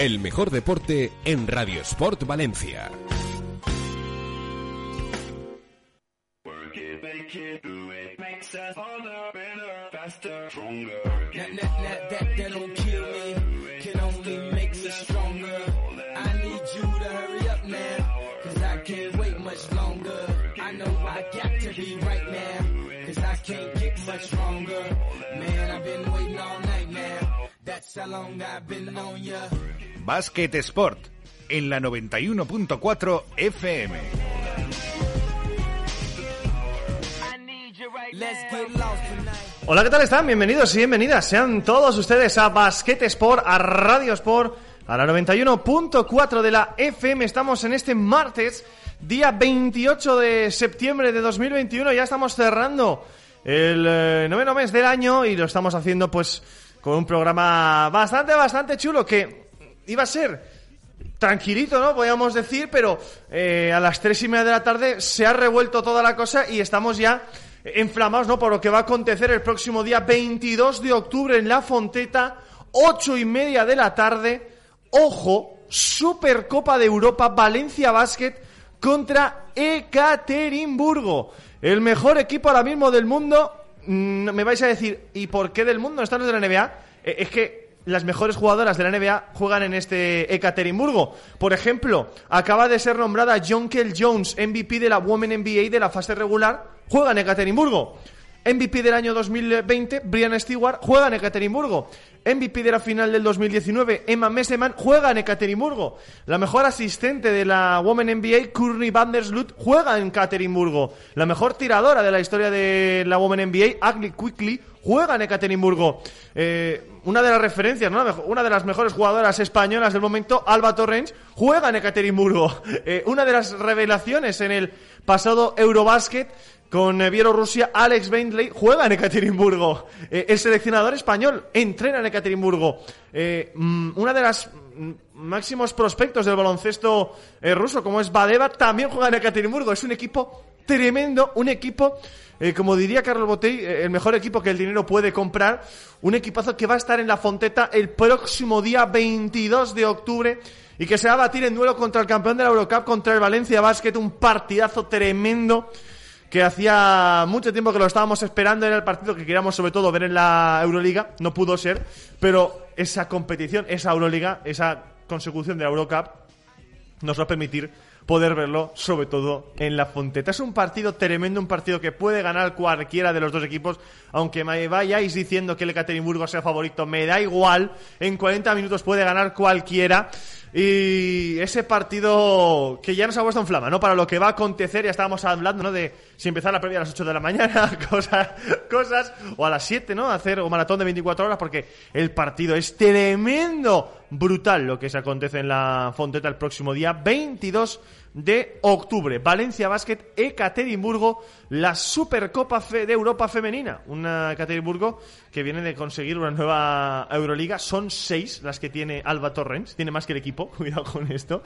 El mejor deporte en Radio Sport Valencia. Básquet Sport en la 91.4 FM. Hola, ¿qué tal están? Bienvenidos y bienvenidas sean todos ustedes a Básquet Sport, a Radio Sport, a la 91.4 de la FM. Estamos en este martes, día 28 de septiembre de 2021. Ya estamos cerrando el noveno mes del año y lo estamos haciendo pues con un programa bastante chulo, que iba a ser tranquilito, ¿no? Podríamos decir, pero a las 3:30 de la tarde se ha revuelto toda la cosa y estamos ya enflamados, ¿no? Por lo que va a acontecer el próximo día 22 de octubre en La Fonteta, 8:30 de la tarde. Ojo, Supercopa de Europa, Valencia Basket contra Ekaterimburgo. El mejor equipo ahora mismo del mundo. Me vais a decir, ¿y por qué del mundo? ¿Están los de la NBA? Es que las mejores jugadoras de la NBA juegan en este Ekaterimburgo. Por ejemplo, acaba de ser nombrada Jonquel Jones, MVP de la Women NBA de la fase regular, juega en Ekaterimburgo. MVP del año 2020, Brianna Stewart, juega en Ekaterimburgo. MVP de la final del 2019, Emma Messeman, juega en Ekaterimburgo. La mejor asistente de la Women NBA, Courtney Vandersloot, juega en Ekaterimburgo. La mejor tiradora de la historia de la Women NBA, Ugly Quickly, juega en Ekaterimburgo. Una de las referencias, ¿no? Una de las mejores jugadoras españolas del momento, Alba Torrens, juega en Ekaterimburgo. Una de las revelaciones en el pasado Eurobasket con Bielorrusia, Alex Bentley, juega en Ekaterimburgo. El seleccionador español entrena en Ekaterimburgo. Una de las máximos prospectos del baloncesto ruso, como es Badeva, también juega en Ekaterimburgo. Es un equipo tremendo, un equipo, como diría Carlos Botey, el mejor equipo que el dinero puede comprar. Un equipazo que va a estar en La Fonteta el próximo día 22 de octubre y que se va a batir en duelo contra el campeón de la Eurocup, contra el Valencia Basket. Un partidazo tremendo que hacía mucho tiempo que lo estábamos esperando. Era el partido que queríamos sobre todo ver en la Euroliga, no pudo ser, pero esa competición, esa Euroliga, esa consecución de la Eurocup nos va a permitir poder verlo sobre todo en La Fonteta. Es un partido tremendo, un partido que puede ganar cualquiera de los dos equipos, aunque me vayáis diciendo que el Ekaterimburgo sea favorito, me da igual, en 40 minutos puede ganar cualquiera. Y ese partido que ya nos ha puesto en flama, ¿no? Para lo que va a acontecer, ya estábamos hablando, ¿no? De si empezar la previa a las 8 de la mañana, cosas, o a las 7, ¿no? Hacer un maratón de 24 horas, porque el partido es tremendo, brutal lo que se acontece en La Fonteta el próximo día 22 de octubre. Valencia Basket, Ekaterimburgo, la Supercopa de Europa femenina. Una Ekaterimburgo que viene de conseguir una nueva Euroliga. Son 6 las que tiene Alba Torrens. Tiene más que el equipo, cuidado con esto.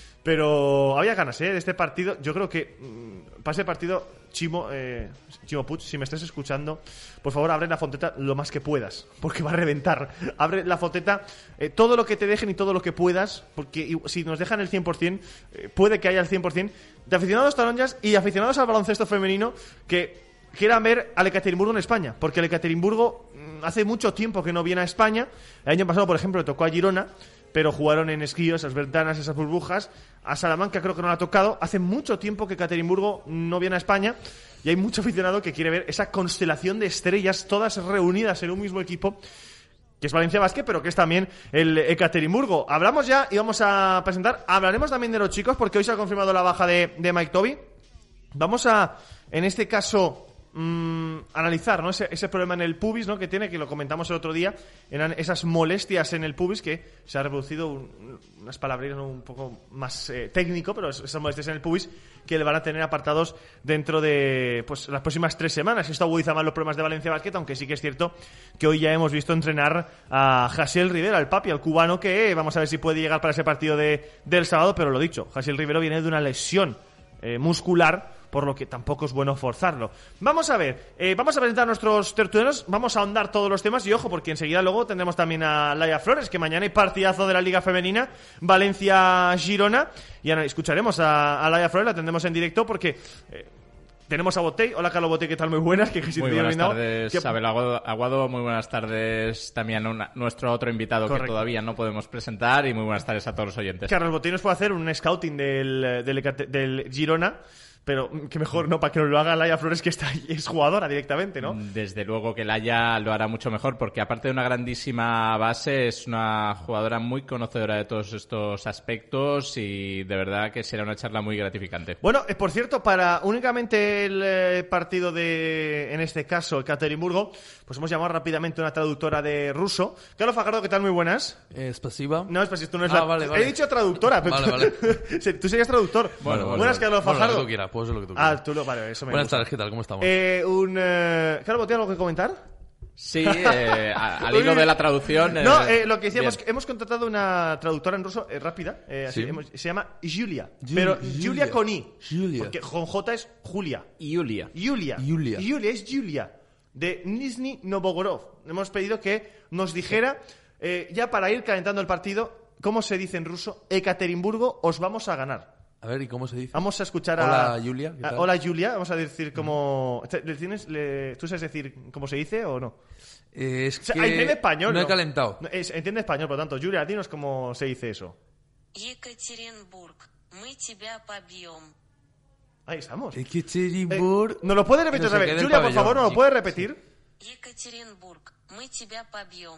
Pero había ganas, de este partido. Yo creo que para ese partido, Chimo Puig, si me estás escuchando, por favor abre La Fonteta lo más que puedas, porque va a reventar. Abre La Fonteta todo lo que te dejen y todo lo que puedas, porque si nos dejan el 100%, puede que haya el 100% de aficionados taronjas y aficionados al baloncesto femenino que quieran ver al Ekaterimburgo en España, porque el Ekaterimburgo hace mucho tiempo que no viene a España. El año pasado, por ejemplo, le tocó a Girona, pero jugaron en Esquío, esas ventanas, esas burbujas. A Salamanca creo que no la ha tocado. Hace mucho tiempo que Ekaterimburgo no viene a España y hay mucho aficionado que quiere ver esa constelación de estrellas todas reunidas en un mismo equipo, que es Valencia Basket, pero que es también el Ekaterimburgo. Hablamos ya y vamos a presentar. Hablaremos también de los chicos, porque hoy se ha confirmado la baja de Mike Toby. Vamos a, en este caso, analizar, ¿no? ese problema en el pubis, ¿no? Que tiene, que lo comentamos el otro día, eran esas molestias en el pubis, que se ha reproducido unas palabras, ¿no? Un poco más técnico, pero esas molestias en el pubis que le van a tener apartados dentro de pues las próximas 3 semanas. Esto agudiza más los problemas de Valencia Basket, aunque sí que es cierto que hoy ya hemos visto entrenar a Jasiel Rivera, al papi, al cubano, que vamos a ver si puede llegar para ese partido del sábado. Pero lo dicho, Jasiel Rivera viene de una lesión muscular por lo que tampoco es bueno forzarlo. Vamos a ver, vamos a presentar a nuestros tertulianos, vamos a ahondar todos los temas y ojo, porque enseguida luego tendremos también a Laia Flores, que mañana hay partidazo de la Liga Femenina, Valencia-Girona, y escucharemos a Laia Flores, la tendremos en directo porque... tenemos a Botey. Hola, Carlos Botey, ¿qué tal? Muy buenas. Muy buenas tardes, Abel Aguado. Muy buenas tardes también a nuestro otro invitado. Correcto. Que todavía no podemos presentar. Y muy buenas tardes a todos los oyentes. Carlos Botey nos puede hacer un scouting del Girona, pero que mejor no, para que nos lo haga Laia Flores, que es jugadora directamente, ¿no? Desde luego que Laia lo hará mucho mejor, porque aparte de una grandísima base, es una jugadora muy conocedora de todos estos aspectos y de verdad que será una charla muy gratificante. Bueno, por cierto, para únicamente el partido de, en este caso, el Ekaterimburgo, pues hemos llamado rápidamente a una traductora de ruso. Carlos Fajardo, ¿qué tal? Muy buenas. ¿Spasiba? No, Spasiba, tú no es la... Vale. He dicho traductora, pero vale. Tú serías traductor. Buenas, Carlos Fajardo. Lo que tú quieras, puedo ser lo que tú quieras. Vale, eso me Buenas gusta. tardes, ¿qué tal? ¿Cómo estamos? Carlos, ¿tienes algo que comentar? Sí, al hilo de la traducción... lo que decíamos, hemos contratado una traductora en ruso rápida, ¿Sí? se llama Julia, pero Julia con I, Julia. porque con J es Julia. Julia Es Julia, de Nizhny Novgorod. Hemos pedido que nos dijera, ya para ir calentando el partido, ¿cómo se dice en ruso? Ekaterimburgo, os vamos a ganar. A ver, ¿y cómo se dice? Vamos a escuchar Hola, Julia. ¿Qué tal? Hola, Julia. Vamos a decir cómo... ¿Tú sabes decir cómo se dice o no? Es que... entiende español. No he calentado. Entiende español, por lo tanto. Julia, dinos cómo se dice eso. Екатеринбург, мы тебя побьем. Ahí estamos. Екатеринбурg... ¿Nos lo puede repetir otra vez? Julia, por favor, ¿nos lo puede repetir? Екатеринбург, мы тебя побьем.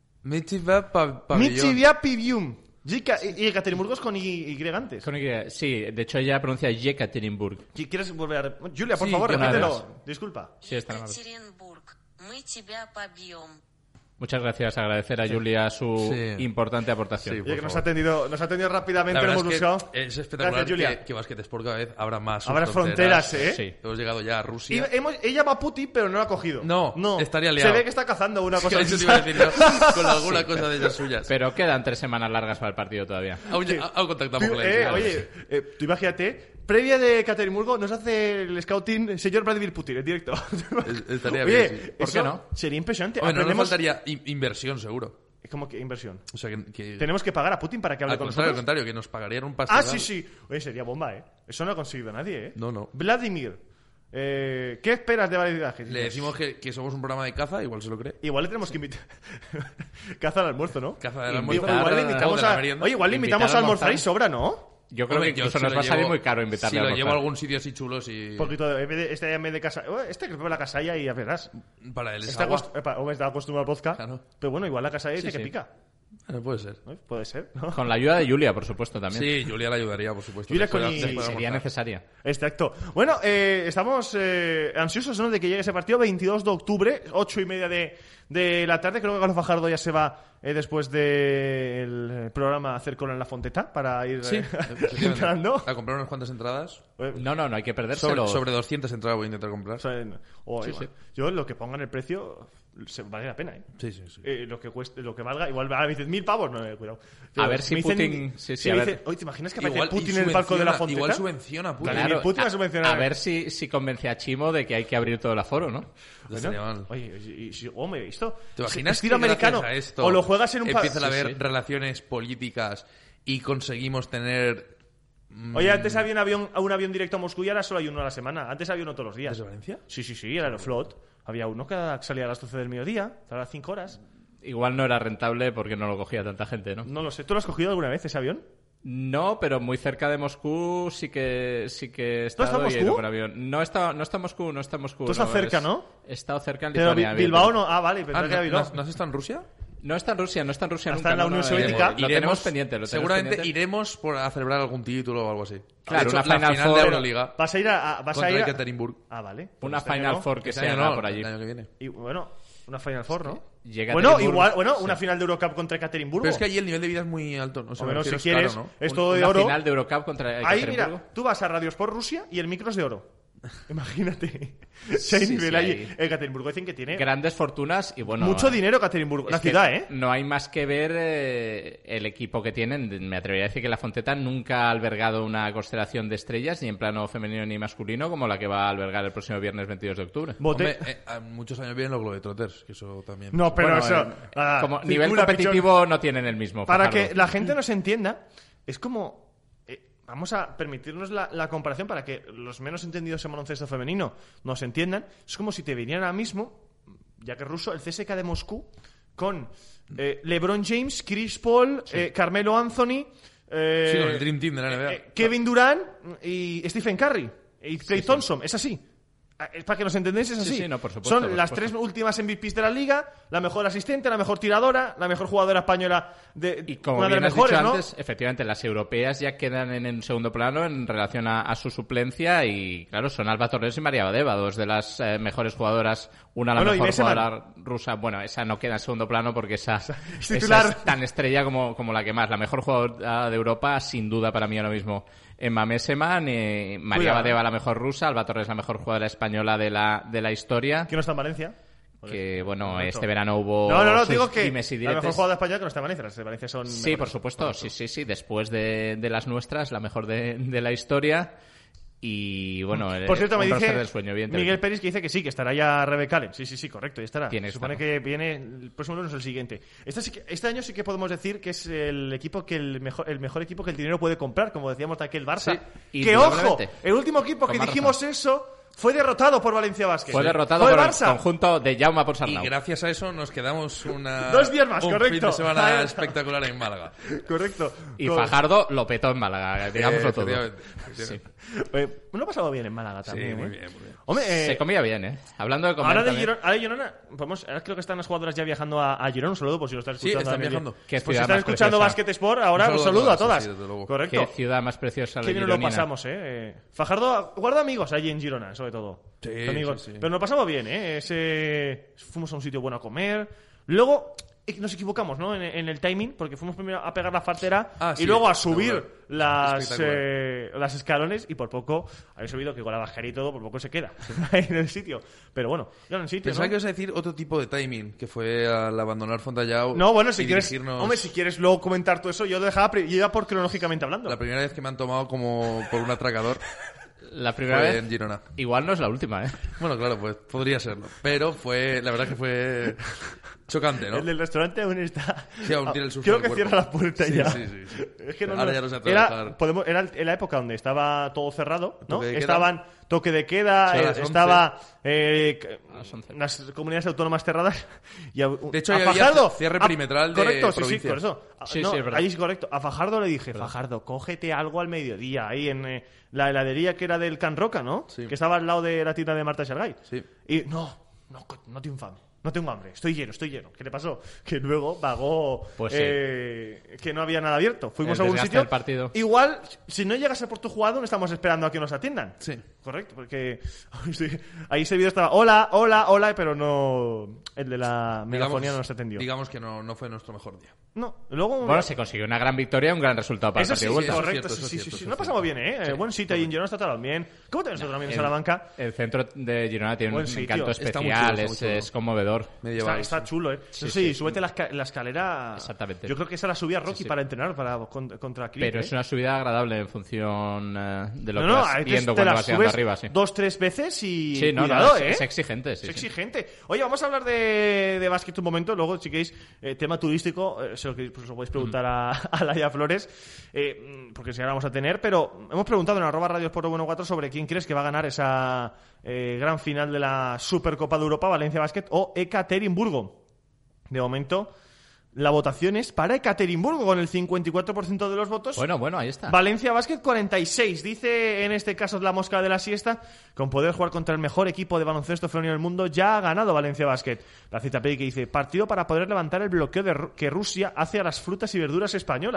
Michivia Pivium. Y Ekaterimburgo es con Y antes. Sí, de hecho ella pronuncia Yekaterinburg. ¿Quieres volver a repetir? Julia, por Sí, favor, yo repítelo. Disculpa. Sí, está mal. Екатеринбург, мы тебя побьем. Muchas gracias, agradecer a Julia su importante aportación. Sí, Oye, que por nos ha atendido rápidamente, La lo verdad hemos es que buscado. es espectacular. Gracias, Julia. que Basket Sport cada vez habrá más Habrá fronteras, ¿eh? Sí. Hemos llegado ya a Rusia. Ella llama a Putin, pero no lo ha cogido. No, estaría liado. Se ve que está cazando una cosa. Eso te iba a decir yo, con alguna cosa de esas suyas. Pero quedan 3 semanas largas para el partido todavía. Aún contactamos con la Oye, tú imagínate, previa de Ekaterimburgo nos hace el scouting el señor Vladimir Putin en directo. Estaría Oye, bien, sí. ¿Por qué no? Sería impresionante. Hombre, no nos Aprendemos... faltaría inversión, seguro. ¿Cómo que inversión? O sea, que... Tenemos que pagar a Putin para que hable con nosotros. Al contrario, que nos pagarían un pastizal. Sí. Oye, sería bomba, ¿eh? Eso no ha conseguido nadie, ¿eh? No. Vladimir, ¿qué esperas de Vladimir? Le decimos que somos un programa de caza, igual se lo cree. Igual le tenemos que invitar. Caza al almuerzo, ¿no? Caza al almuerzo. Igual le invitamos a... Oye, igual le invitamos a almorzar y sobra, ¿no? Yo creo que incluso nos va a salir muy caro invitarle a Si lo almorzar. llevo a algún sitio así chulo, Un poquito de... En vez de casa... que pruebe la casalla y ya verás. Para él es Está agua. está acostumbrado al podcast. Claro. Pero bueno, igual la casalla dice que sí. pica. Bueno, puede ser. ¿No? Puede ser, ¿no? Con la ayuda de Julia, por supuesto, también. Sí, Julia le ayudaría, por supuesto. Julia con Después de Sería almorzar. necesaria. Exacto. Bueno, estamos ansiosos, ¿no?, de que llegue ese partido 22 de octubre, 8:30 de la tarde. Creo que Carlos Fajardo ya se va después del programa a hacer cola en la Fonteta para ir entrando. A comprar unas cuantas entradas. No hay que perdérselo. Sobre 200 entradas voy a intentar comprar. Yo lo que pongan el precio vale la pena, ¿eh? Sí. Lo que cueste, lo que valga, igual me dicen 1.000 pavos, no, cuidado. A ver si me dicen- Putin... si me dicen, oye, ¿te imaginas que aparece Igual, Putin y en el palco de la subvenciona- Fonteta? Igual subvenciona a Putin. Claro. Putin va a subvencionar. A ver si convence a Chimo de que hay que abrir todo el aforo, ¿no? No estaría mal. Oye, hombre, esto ¿Te imaginas estilo que americano gracias a esto o lo juegas en un empiezan a haber Sí. relaciones políticas y conseguimos tener... Oye, antes había un avión directo a Moscú y ahora solo hay uno a la semana. Antes había uno todos los días. ¿Desde Valencia? Sí, el Aeroflot. Había uno que salía a las 12 del mediodía, a las 5 horas. Igual no era rentable porque no lo cogía tanta gente, ¿no? No lo sé. ¿Tú lo has cogido alguna vez ese avión? No, pero muy cerca de Moscú sí que he ¿Tú estás en estado y he ido Moscú? por avión. No está en Moscú. Tú estás cerca, ¿no? He estado cerca en Pero Lituania. Bilbao no. Ah, vale, pensaba que era Bilbao. ¿No has estado en Rusia? No está en Rusia Está nunca. en la Unión Soviética. Lo tenemos pendiente. Seguramente iremos a celebrar algún título o algo así. Claro, De hecho, una la Final final Four. de Euroliga Vas a ir a... contra el Ekaterinburg. Ah, vale. Una Este año Final no. Four que Este se año haga no, por allí. el año que viene. Y bueno, una Final Four, ¿no? Llega Bueno, Ekaterinburg. una final de Eurocup contra Ekaterimburgo. Pero es que allí el nivel de vida es muy alto. No sé, Hombre, me no, si refiero, quieres, es caro, es todo de Una oro. final de Eurocup contra Ahí, Ekaterinburgo. mira, tú vas a Radio Sport Rusia y el micro es de oro. Imagínate. Si hay Sí, nivel sí, allí. hay. Ekaterimburgo dicen que tiene Grandes fortunas y bueno... mucho dinero Ekaterimburgo. es La que ciudad, ¿eh? No hay más que ver el equipo que tienen. Me atrevería a decir que la Fonteta nunca ha albergado una constelación de estrellas, ni en plano femenino ni masculino, como la que va a albergar el próximo viernes 22 de octubre. Bote. Hombre, muchos años vienen los Globetrotters, que eso también... No, pero Bueno, eso... como figura, nivel competitivo no tienen el mismo. Para Fajardo. que la gente nos entienda, es como... vamos a permitirnos la comparación para que los menos entendidos en baloncesto femenino nos entiendan. Es como si te vinieran ahora mismo, ya que es ruso, el CSKA de Moscú con LeBron James, Chris Paul, Carmelo Anthony... Sí, con el Dream Team de la NBA. Kevin Durant y Stephen Curry y Klay Thompson. Es así. Es para que nos entendáis, es así. Sí, no, por supuesto, Son por las supuesto. 3 últimas MVPs de la liga, la mejor asistente, la mejor tiradora, la mejor jugadora española Y como una de bien las has mejores, dicho ¿no? antes, efectivamente, las europeas ya quedan en el segundo plano en relación a su suplencia y, claro, son Alba Torres y María Badeva, dos de las mejores jugadoras, una la Bueno, y mejor Besseman. jugadora rusa. Bueno, esa no queda en segundo plano porque esa titular. es tan estrella como la que más. La mejor jugadora de Europa, sin duda para mí ahora mismo, Emma Messeman, María Cuidado. Badeva la mejor rusa, Alba Torres la mejor jugadora española de la historia. Que no está en Valencia. Que, bueno, Correcto. este verano hubo No, sus digo que dimes y la diretes. mejor jugadora española que no está en Valencia. Las de Valencia son Sí, mejores. por supuesto, Correcto. sí. Después de las nuestras, la mejor de la historia. Y bueno, Por cierto, me un roster dice del sueño, evidentemente. Miguel Pérez que dice que sí, que estará ya Rebecca Allen. Sí, correcto, ya estará. Tiene Se que supone estar. que viene el próximo lunes o el siguiente. Este año sí que podemos decir que es el equipo que el mejor equipo que el dinero puede comprar, como decíamos de aquel Barça. Sí, que ojo, indudablemente. el último equipo que Con dijimos eso fue derrotado por Valencia Basket. Fue derrotado Fue por el el Barça. conjunto de Jaume Y Ponsarnau. gracias a eso nos quedamos 2 días más, un correcto. fin de semana Ahí está. espectacular en Málaga. Correcto. Y Fajardo lo petó en Málaga, digámoslo todo. Efectivamente. Me lo he pasado bien en Málaga Sí, también. muy ¿eh? bien, muy bien. Hombre, Se comía bien, ¿eh? Hablando de comer ahora de también. Girona, ahora creo que están las jugadoras ya viajando a Girona. Un saludo por si lo están Sí, escuchando. están a medio. viajando. Qué Pues si ciudad están más escuchando preciosa. Basket Sport, ahora un saludo a todas. sí, desde luego. Correcto. Qué ciudad más preciosa la Qué bien nos lo gironina. pasamos, Fajardo guarda amigos allí en Girona, sobre todo. Sí, Amigos. sí. Pero nos lo pasamos bien, fuimos a un sitio bueno a comer. Luego nos equivocamos, ¿no? En el timing, porque fuimos primero a pegar la fartera Ah, y sí, luego a subir espectacular. las escalones y por poco, habéis oído que con la bajera y todo, por poco se queda ahí en el sitio. Pero bueno, ya en el sitio, Pensaba ¿no? que ibas a decir otro tipo de timing, que fue al abandonar Fontallao. No, bueno, si y quieres, dirigirnos- hombre, si quieres luego comentar todo eso, yo lo dejaba, yo iba por cronológicamente hablando. La primera vez que me han tomado como por un atracador La primera fue vez. en Girona. Igual no es la última, ¿eh? Bueno, claro, pues podría serlo. Pero la verdad que fue chocante, ¿no? El del restaurante aún está. Sí, aún tiene el susto Creo en que el cierra cuerpo. la puerta Sí, ya. sí. Es que Ahora ya no se atreve a era, dejar. era en la época donde estaba todo cerrado, ¿no? Toque de queda. Estaban toque de queda, Sí, a las 11. estaba las 11. las comunidades autónomas cerradas. Y De hecho, a ya había Fajardo, cierre perimetral de correcto, sí, provincias. por eso. Sí, No, sí, es verdad. ahí es correcto. A Fajardo le dije, Fajardo, cógete algo al mediodía, ahí en la heladería que era del Can Roca, ¿no? Sí. Que estaba al lado de la tienda de Marta Shargay. Sí. Y no tengo infame. No tengo hambre, estoy lleno. ¿Qué le pasó? Que luego pagó Pues sí. que no había nada abierto. Fuimos El a un desgaste sitio. del partido. Igual, si no llegase por tu jugado, no estamos esperando a que nos atiendan. Sí. Correcto, porque ahí ese vídeo estaba hola, pero no. El de la megafonía no nos atendió. Digamos que no fue nuestro mejor día. No, luego. Bueno, se consiguió una gran victoria, un gran resultado para Eso el sí, partido de sí, vuelta. correcto, eso es sí. cierto, eso No es pasamos cierto. bien, ¿eh? Buen sitio ahí en Girona está todo bien. ¿Cómo tenemos también en Salamanca? El centro de Girona tiene Buen un sitio. encanto Está muy especial, chulo, está muy chulo. es conmovedor. Medieval. Está chulo, ¿eh? Sí, Sí, sí. súbete la escalera. Exactamente. Yo creo que esa la subía Rocky Sí, sí. para entrenar contra Clint. Pero ¿eh? es una subida agradable en función de lo que No, vas ahí viendo te cuando la vas llegando subes arriba. Sí, 2-3 veces y sí no, cuidado, es exigente. Sí, Es sí. exigente. Oye, vamos a hablar de básquet un momento. Luego, si queréis, tema turístico, se lo podéis preguntar a Laia Flores, porque si ahora vamos a tener. Pero hemos preguntado en @radiosport114 sobre quién crees que va a ganar esa gran final de la Supercopa de Europa, Valencia Basket o Ekaterimburgo. De momento, la votación es para Ekaterimburgo, con el 54% de los votos. Bueno, ahí está. Valencia Basket 46, dice en este caso la mosca de la siesta, con poder jugar contra el mejor equipo de baloncesto femenino del mundo, ya ha ganado Valencia Basket. La cita Pei que dice, partido para poder levantar el bloqueo que Rusia hace a las frutas y verduras españolas.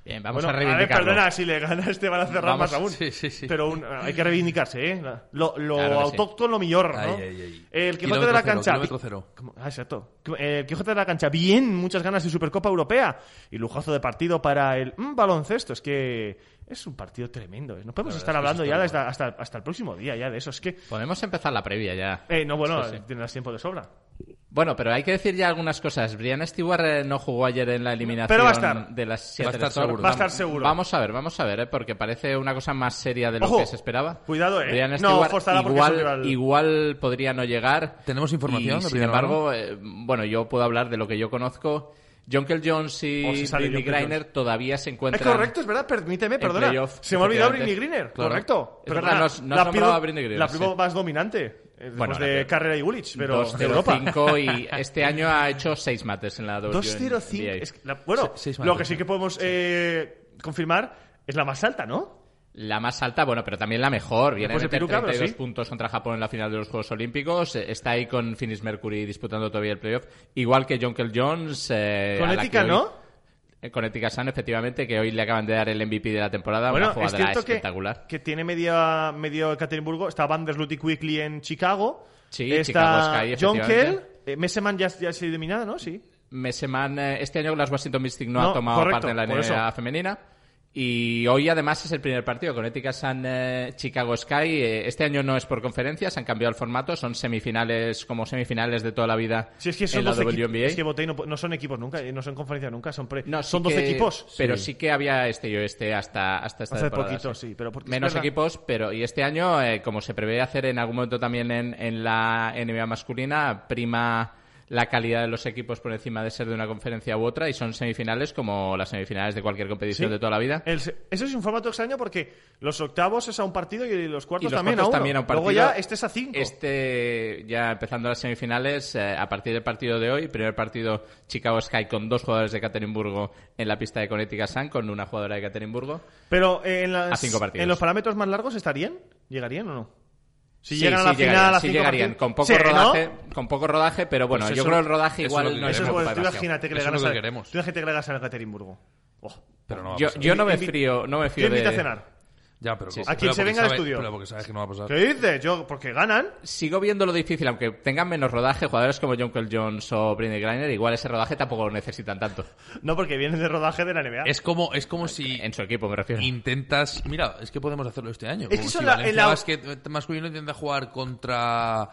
Bien, vamos Bueno, a reivindicarlo. perdona, si le gana este van a cerrar Vamos, más aún. sí. Pero hay que reivindicarse, ¿eh? Lo Claro que autóctono, lo mejor, ¿no? Ay. El Quijote de la cancha. Kilómetro cero. Exacto. El Quijote de la cancha. Bien, muchas ganas de Supercopa Europea. Y lujazo de partido para el baloncesto. Es que es un partido tremendo. No podemos estar hablando ya hasta el próximo día ya de eso. Es que... Podemos empezar la previa ya. no, bueno, Sí. tendrás tiempo de sobra. Bueno, pero hay que decir ya algunas cosas. Brian Stewart no jugó ayer en la eliminación Pero va a estar. de las 7 Va a estar seguro. Va a estar seguro. Vamos a ver, porque parece una cosa más seria de lo Ojo, que se esperaba. cuidado, Brian No, Stewart forzada porque es un rival. igual podría no llegar. ¿Tenemos información Y, de sin primera embargo, bueno, yo puedo hablar de lo que yo conozco. Jonkel Jones y Se sale Britney Jonkel Griner todavía se Es encuentran... correcto, es verdad, permíteme, perdona. playoff, Se me ha olvidado efectivamente. Britney Griner, Claro. correcto. Es Perdona, verdad, no has la nombrado pivot- a Britney Griner, La sí. pivot más dominante, después Bueno, de Carrera y Gulich, pero de Europa. 2-0-5 y este año ha hecho 6 mates en la WNBA. 2-0-5. Es que bueno, Seis lo mates, que sí que podemos confirmar es la más alta, ¿no? La más alta, bueno, pero también la mejor. Viene a Después de meter Piruka, pero 32 sí. puntos contra Japón en la final de los Juegos Olímpicos. Está ahí con Phoenix Mercury disputando todavía el playoff. Igual que Jonkel Jones. Con a la ética, que hoy- ¿no? Con Ética San, efectivamente, que hoy le acaban de dar el MVP de la temporada. Bueno, una es jugadora cierto espectacular. que tiene medio Ekaterimburgo. Está Van der Sloot y Quickly en Chicago. Sí, Chicago Está Sky, Jonkel. efectivamente. Messeman ya se ha eliminado, ¿no? Sí. Messeman, este año las Washington Mystics no ha No, tomado correcto, parte en la por NBA eso. femenina. Y hoy además es el primer partido con Ética San Chicago Sky. Este año no es por conferencias, han cambiado el formato, son semifinales como semifinales de toda la vida Sí, es que son en la 12 WNBA. equipos. Es que Botei no son equipos nunca, no son conferencias nunca, son No, son sí 12 que- equipos. Pero Sí. sí que había este y oeste hasta esta Hace temporada. poquito, sí, pero porque es Menos verdad. equipos, pero y este año, como se prevé hacer en algún momento también en la NBA masculina, prima la calidad de los equipos por encima de ser de una conferencia u otra y son semifinales como las semifinales de cualquier competición Sí. de toda la vida. Eso es un formato extraño porque los octavos es a un partido y los cuartos, Y los también, cuartos a uno. también a un partido. Luego ya este es a 5. Ya empezando las semifinales, a partir del partido de hoy, primer partido Chicago Sky con 2 jugadores de Ekaterimburgo en la pista de Connecticut Sun, con una jugadora de Ekaterimburgo. Pero a 5 partidos. en los parámetros más largos estarían, ¿llegarían o no? Si Sí, llegan a la sí final a sí 5 llegarían, partidos. con poco Sí, ¿no? rodaje, con poco rodaje, pero bueno, Pues yo eso- creo el rodaje eso igual es lo que no es Eso es queremos. bueno, preocupa tú demasiado. imagínate que le Eso es ganas lo que a queremos. tú imagínate que le ganas a Ekaterimburgo. Oh. Pero no va a Yo pasar. no me Invi- fío, no me fío ¿Quién invita a de... cenar? Ya, pero Sí, sí. A quien pero se porque venga al sabe- estudio. Pero porque sabes que no va a pasar. ¿Qué dices? Porque ganan. Sigo viendo lo difícil, aunque tengan menos rodaje, jugadores como Jonkel Jones o Britney Griner, igual ese rodaje tampoco lo necesitan tanto. No, porque vienen de rodaje de la NBA. Es como si En su equipo me refiero. intentas... Mira, es que podemos hacerlo este año. que Como son si la- Valencia la- Basket masculino intenta jugar contra...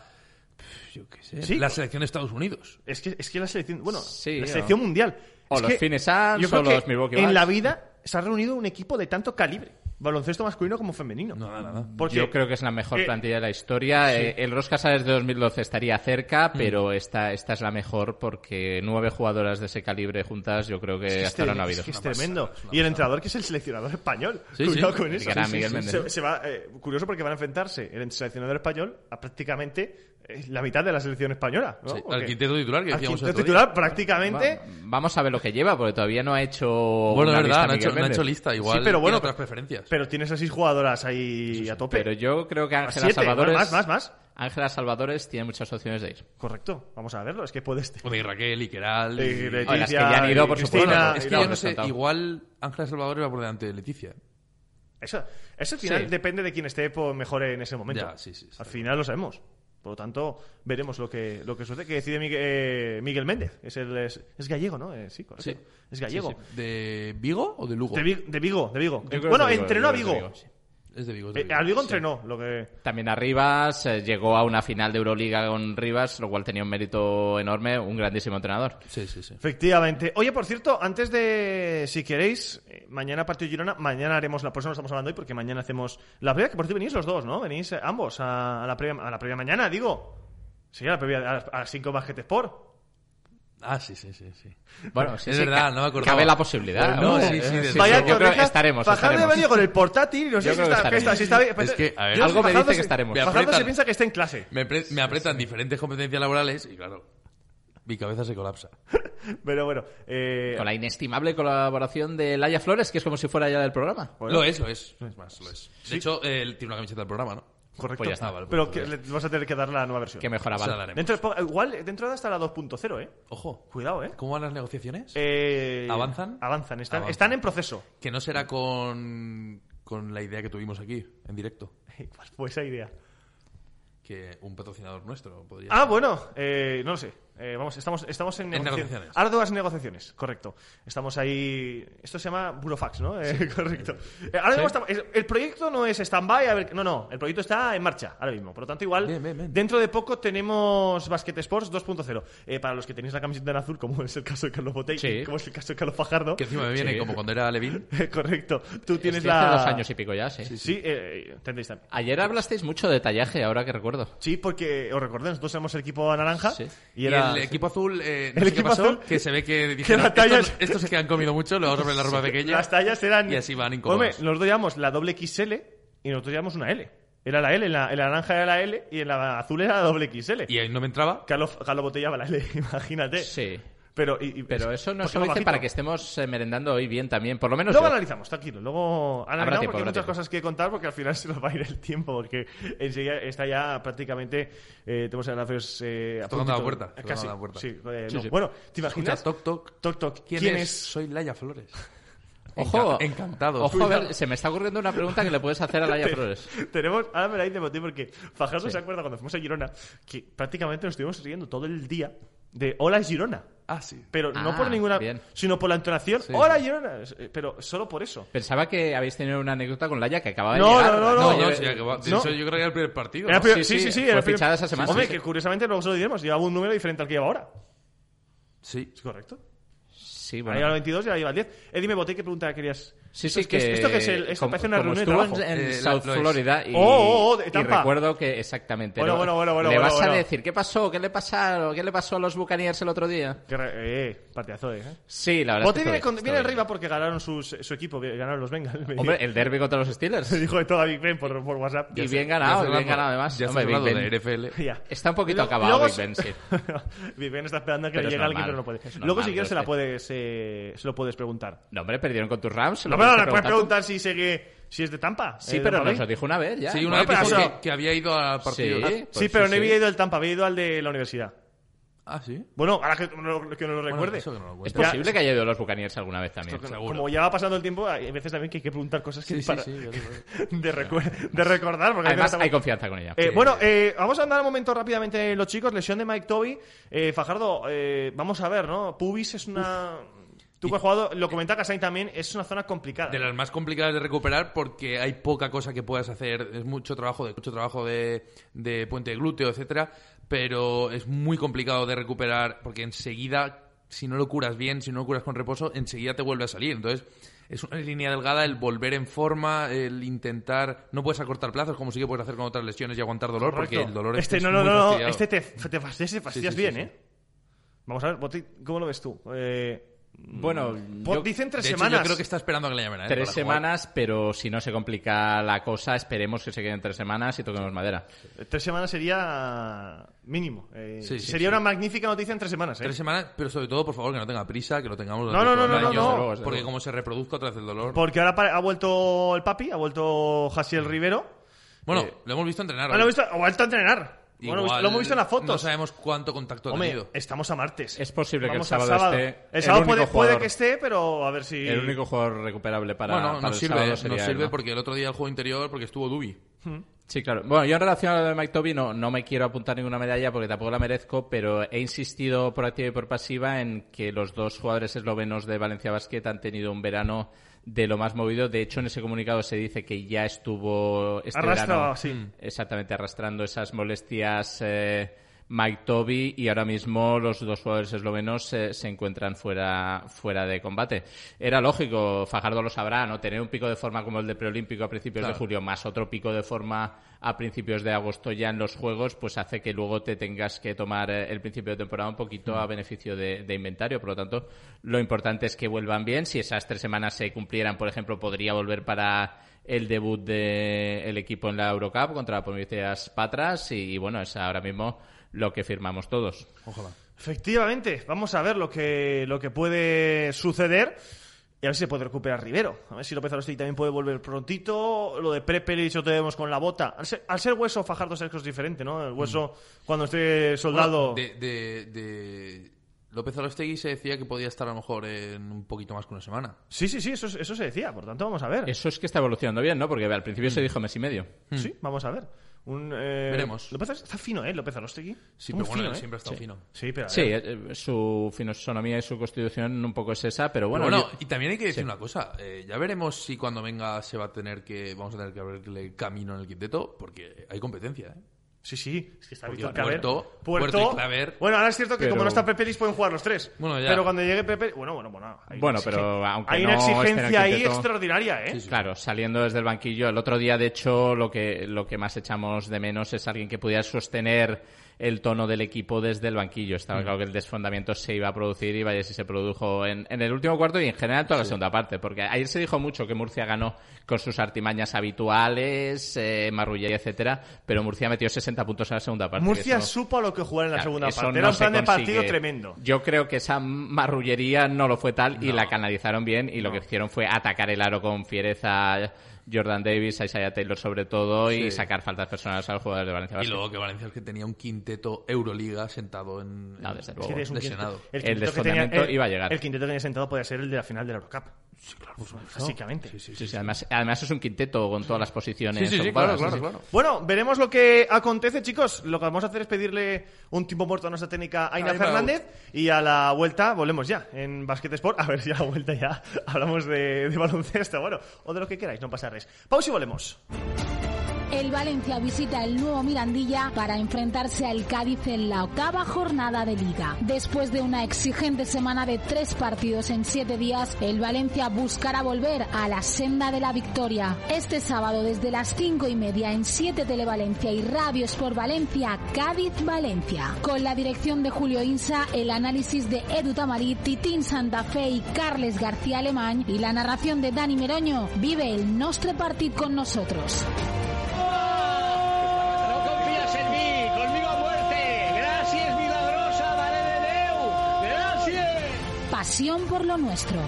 Yo qué sé. Sí. La selección de Estados Unidos. Es que la selección, bueno, Sí, la ¿no? selección mundial. O Es los que Phoenix Suns, yo creo o los que Milwaukee en Bucks. la vida se ha reunido un equipo de tanto calibre, baloncesto masculino como femenino. Nada. Porque Yo creo que es la mejor Eh, plantilla de la historia. El Ross Casares de 2012 estaría cerca, pero esta es la mejor porque 9 jugadoras de ese calibre juntas yo creo que hasta ahora no ha habido. Es que es tremendo. Y el entrenador que es el seleccionador español. Sí, Cuidado sí. con eso. Gran Miguel Méndez. Se va, curioso porque van a enfrentarse el seleccionador español a prácticamente la mitad de la selección española. ¿no? Sí, Porque al quinteto titular que al decíamos quinteto el otro día. titular prácticamente. Vamos a ver lo que lleva, porque todavía no ha hecho. Bueno, una es lista verdad, no ha Miguel hecho, no ha Méndez. hecho lista. Igual Sí, pero bueno, tiene otras preferencias. Pero tienes a 6 jugadoras ahí a tope. Pero yo creo que A Ángela 7, Salvadores. más. Ángela Salvadores tiene muchas opciones de ir. Correcto, vamos a verlo. Es que puedes. O de Raquel, Iqueral... Leticia, Oye, las que ya han ido, por Cristina, supuesto. Es que y yo la- no sé, resultado. igual Ángela Salvador va por delante de Leticia. Eso al final Sí. depende de quién esté mejor en ese momento. Ya, sí. Al final lo sabemos. Por lo tanto, veremos lo que sucede. Que decide Miguel Méndez. Es gallego, ¿no? Sí, correcto. Sí. Es gallego. Sí, sí. ¿De Vigo o de Lugo? De Vigo. Yo creo que Bueno, es de Vigo, entrenó a yo creo que es de Vigo. sí. Es de Vigo. es de Vigo. Al Vigo entrenó. Lo que... También a Rivas, llegó a una final de Euroliga con Rivas, lo cual tenía un mérito enorme, un grandísimo entrenador. Sí. Efectivamente. Oye, por cierto, antes de, si queréis, mañana partido Girona, mañana haremos por eso no estamos hablando hoy, porque mañana hacemos la previa, que por cierto venís los dos, ¿no? Venís ambos a la previa mañana, digo. Sí, a la previa a las 5 Basket Sport. Ah, sí. Bueno, sí, Es sí, verdad, no me acordaba. cabe la posibilidad. No, ¿no? sí, desde Vaya luego. yo creo que correja, estaremos. Fajardo ha venido con el portátil y no sé Yo si creo que está, estaremos. si está bien. Es que, a ver, Yo algo me Fajardo dice que se- estaremos. Me Fajardo se apretan. piensa que está en clase. Me apretan diferentes competencias laborales y claro, mi cabeza se colapsa. Pero bueno. Con la inestimable colaboración de Laia Flores, que es como si fuera ya del programa. Lo es. Es más, lo es. De hecho, él tiene una camiseta del programa, ¿no? Correcto. Pues ya está. Vale, Pero pues que le vas a tener que dar la nueva versión. Que mejora, Se la vale. daremos. Igual, dentro de hasta la 2.0, ¿eh? Ojo. Cuidado, ¿eh? ¿Cómo van las negociaciones? ¿Avanzan? Avanzan. Están en proceso. Que no será con la idea que tuvimos aquí, en directo. ¿Cuál fue esa idea? Que un patrocinador nuestro podría Ah, ser. bueno, no lo sé. Estamos en negociaciones. Arduas negociaciones, correcto. Estamos ahí. Esto se llama Burofax, ¿no? Correcto. Ahora mismo el proyecto no es stand-by. No. El proyecto está en marcha ahora mismo. Por lo tanto, igual, Bien. dentro de poco tenemos Basket Sports 2.0. Para los que tenéis la camiseta en azul, como es el caso de Carlos Botey, Sí. como es el caso de Carlos Fajardo. Que encima me viene como cuando era Levin. Correcto. Tú tienes Estoy la. hace 2 años y pico ya, sí. Sí, tendréis también. Ayer hablasteis mucho de tallaje, ahora que recuerdo. Sí, porque os recordé, nosotros éramos el equipo naranja. Sí. Y era. el equipo azul, no El sé qué equipo pasó, azul, que se ve que dijeron, la talla es- estos que han comido mucho, le vamos a poner la ropa pequeña. Las tallas eran. Y así van incómodos. Hombre, nosotros llevamos la doble XL y nosotros llevamos una L. Era la L, en la naranja era la L y en la azul era la doble XL. Y ahí no me entraba. Carlos botellaba la L, imagínate. Sí. Pero Eso nos porque lo va dice bajito. para que estemos merendando hoy bien también. Por lo menos Luego yo. analizamos, tranquilo. Luego analizamos tiempo, porque hay habrá muchas tiempo. cosas que contar porque al final se nos va a ir el tiempo porque enseguida está ya prácticamente tenemos el Anáfeos Tocando la puerta, tocando Casi. la puerta. Sí, Sí, no. sí. Bueno, ¿te Escucha, imaginas? toc, toc. Toc, toc. ¿Quién es? Soy Laia Flores. Ojo, Encantado. Ojo, a ver, se me está ocurriendo una pregunta que le puedes hacer a Laia Flores. Tenemos, ahora me la hice botín porque Fajardo se acuerda cuando fuimos a Girona que prácticamente nos estuvimos riendo todo el día de Hola Girona. Ah, sí. Pero no Ah, por ninguna, bien. sino por la entonación. Sí. Hola Girona, pero solo por eso. Pensaba que habéis tenido una anécdota con Laia que acababa de No, llegar. no, No, Lleve- sí, que va. De No. hecho, yo creo que era el primer partido. Era ¿no? pri- sí, sí, fue era fichada esa semana. Hombre, Sí, que curiosamente luego se lo diremos. Llevaba un número diferente al que lleva ahora. Sí. ¿Es correcto? Sí, Ahí bueno. lleva el 22 y ahora lleva el 10. Dime, Bote, ¿qué pregunta querías? Sí, ¿Esto sí, es que que... ¿Esto qué es? Esto como- parece una como reunión de estuvo trabajo. en Lo South es. Florida y, de y Tampa. recuerdo que exactamente. Bueno, ¿no? bueno, Le vas bueno. a decir, ¿qué pasó? ¿Qué le pasó a los Buccaneers el otro día? Partidazo, Sí, la verdad Bote es que viene, está viene bien. arriba porque ganaron su equipo, ganaron los Bengals. Me Hombre, el derbi contra los Steelers. dijo de todo a Big Ben por WhatsApp. Y bien ganado, además. Ya Hombre, está hablando Big de Ben NFL. Ya. está un poquito Y luego- acabado luego Big Ben, sí. Big Ben está esperando a que Pero le es llegue alguien, normal. pero no puede. Es Luego, normal, si quieres, pero se lo puedes preguntar. No, hombre, perdieron con tus Rams. No, pero le puedes preguntar si es de Tampa. Sí, pero Tampa nos lo Bay. dijo una vez ya. Sí, una Bueno, vez pero dijo eso- que había ido al partido. Sí. Ah, Sí, Pues pero sí, no sí. había ido del Tampa, había ido al de la universidad. Ah, sí. Bueno, ahora que no lo recuerde. eso que no lo Es cuente. posible que haya ido a los Buccaneers alguna vez también. Como ya va pasando el tiempo, hay veces también que hay que preguntar cosas que Sí, sí, para- sí. de recordar. Porque Además, estamos- hay confianza con ella. Bueno, vamos a andar un momento rápidamente los chicos. Lesión de Mike Toby. Fajardo, vamos a ver, ¿no? Pubis es una... Tú que has jugado, lo comenta Cassain también, es una zona complicada. De las más complicadas de recuperar porque hay poca cosa que puedas hacer. Es mucho trabajo de puente de glúteo, etcétera, pero es muy complicado de recuperar porque enseguida, si no lo curas bien, si no lo curas con reposo, enseguida te vuelve a salir. Entonces, es una línea delgada el volver en forma, el intentar... No puedes acortar plazos como sí que puedes hacer con otras lesiones y aguantar dolor, Correcto. porque el dolor es no, muy fastidiado. este te fastidias Sí, bien, sí. ¿eh? Vamos a ver, Boti, ¿cómo lo ves tú? Bueno, yo- Dicen 3 De hecho, semanas. yo creo que está esperando a que le llamen a él 3 para jugar. semanas, pero si no se complica la cosa, esperemos que se queden 3 semanas y toquemos madera. 3 semanas sería mínimo. Sí, sí, sería sí. una magnífica noticia en 3 semanas, ¿eh? 3 semanas, pero sobre todo, por favor, que no tenga prisa, que lo tengamos No, no, no, durante todo el no, año, no. Desde luego, desde porque luego. como se reproduzca otra vez el dolor... Porque ahora ha vuelto el papi, ha vuelto Jasiel Rivero. Bueno, lo hemos visto entrenar. Lo hoy. hemos visto, ha vuelto a entrenar. Bueno, Igual lo hemos visto en las fotos. No sabemos cuánto contacto ha Hombre, tenido. estamos a martes. Es posible que el Vamos al sábado esté El sábado el único puede jugador. que esté, pero a ver si... El único jugador recuperable para, Bueno, para nos el sirve, sábado nos sería él, sirve ¿no? porque el otro día el juego interior, porque estuvo Dubi. Sí, claro. Bueno, yo en relación a lo de Mike Toby no me quiero apuntar ninguna medalla porque tampoco la merezco, pero he insistido por activa y por pasiva en que los dos jugadores eslovenos de Valencia Basket han tenido un verano de lo más movido. De hecho, en ese comunicado se dice que ya estuvo este Arrastrado, verano sí. exactamente arrastrando esas molestias Mike Toby, y ahora mismo los dos jugadores eslovenos se encuentran fuera de combate. Era lógico, Fajardo lo sabrá, ¿no? Tener un pico de forma como el de preolímpico a principios de julio, más otro pico de forma a principios de agosto ya en los Juegos, pues hace que luego te tengas que tomar el principio de temporada un poquito a beneficio de inventario. Por lo tanto, lo importante es que vuelvan bien. Si esas 3 semanas se cumplieran, por ejemplo, podría volver para el debut del equipo en la Eurocup contra Prometeas Patras, y bueno, es ahora mismo lo que firmamos todos. Ojalá. Efectivamente, vamos a ver lo que puede suceder. Y a ver si se puede recuperar Rivero. A ver si López Arostegui también puede volver prontito. Lo de Prepelic lo tenemos con la bota. Al ser Hueso, Fajardo es diferente, ¿no? El Hueso, cuando esté soldado... Bueno, de López Arostegui se decía que podía estar a lo mejor en un poquito más que una semana. Sí, eso se decía. Por tanto, vamos a ver. Eso es que está evolucionando bien, ¿no? Porque al principio se dijo mes y medio. Sí, vamos a ver. Veremos. López está fino, López Arostegui. Sí, muy pero bueno, fino, él siempre ha estado fino. Sí, pero Sí, su fisonomía y su constitución un poco es esa, pero bueno... Y también hay que decir una cosa. Ya veremos si cuando venga vamos a tener que abrirle camino en el quinteto, porque hay competencia, ¿eh? Sí, es que está Porque Víctor Claver. Puerto y Claver. Bueno, ahora es cierto que como no está Prepelic pueden jugar los tres. Bueno, ya. Pero cuando llegue Prepelic... Bueno, pero aunque hay no una esté en el exigencia ahí quinteto, extraordinaria, ¿eh? Sí. Claro, saliendo desde el banquillo. El otro día, de hecho, lo que más echamos de menos es alguien que pudiera sostener el tono del equipo desde el banquillo. Estaba claro que el desfondamiento se iba a producir y vaya si se produjo en el último cuarto y en general toda la segunda parte. Porque ayer se dijo mucho que Murcia ganó con sus artimañas habituales, marrullería, etcétera, pero Murcia metió 60 puntos en la segunda parte. Murcia supo a lo que jugar en la segunda eso parte. no Era un se plan de consigue. partido tremendo. Yo creo que esa marrullería no lo fue tal y la canalizaron bien y lo que hicieron fue atacar el aro con fiereza. Jordan Davis, a Isaiah Taylor sobre todo, y sacar faltas personales a los jugadores de Valencia Basket. Y luego que Valencia es que tenía un quinteto Euroliga sentado en desde luego. Es un lesionado. El desfondamiento iba a llegar. El quinteto que tenía sentado podía ser el de la final de la Eurocup. Sí, claro, básicamente. Sí, además es un quinteto con todas las posiciones. Sí, ocupadas. claro. Bueno, veremos lo que acontece, chicos. Lo que vamos a hacer es pedirle un tiempo muerto a nuestra técnica Aina Fernández y a la vuelta volvemos ya en Basket Sport. A ver si a la vuelta ya hablamos de baloncesto, bueno, o de lo que queráis, no pasa res. Pausa y volvemos. El Valencia visita el nuevo Mirandilla para enfrentarse al Cádiz en la 8ª jornada de Liga. Después de una exigente semana de 3 partidos en 7 días, el Valencia buscará volver a la senda de la victoria. Este sábado desde las 5:30 en 7 Televalencia y Radio Sport Valencia, Cádiz-Valencia. Con la dirección de Julio Insa, el análisis de Edu Tamarit, Titín Santa Fe y Carles García Alemán y la narración de Dani Meroño. Vive el nostre partit con nosotros. Pasión por lo nuestro.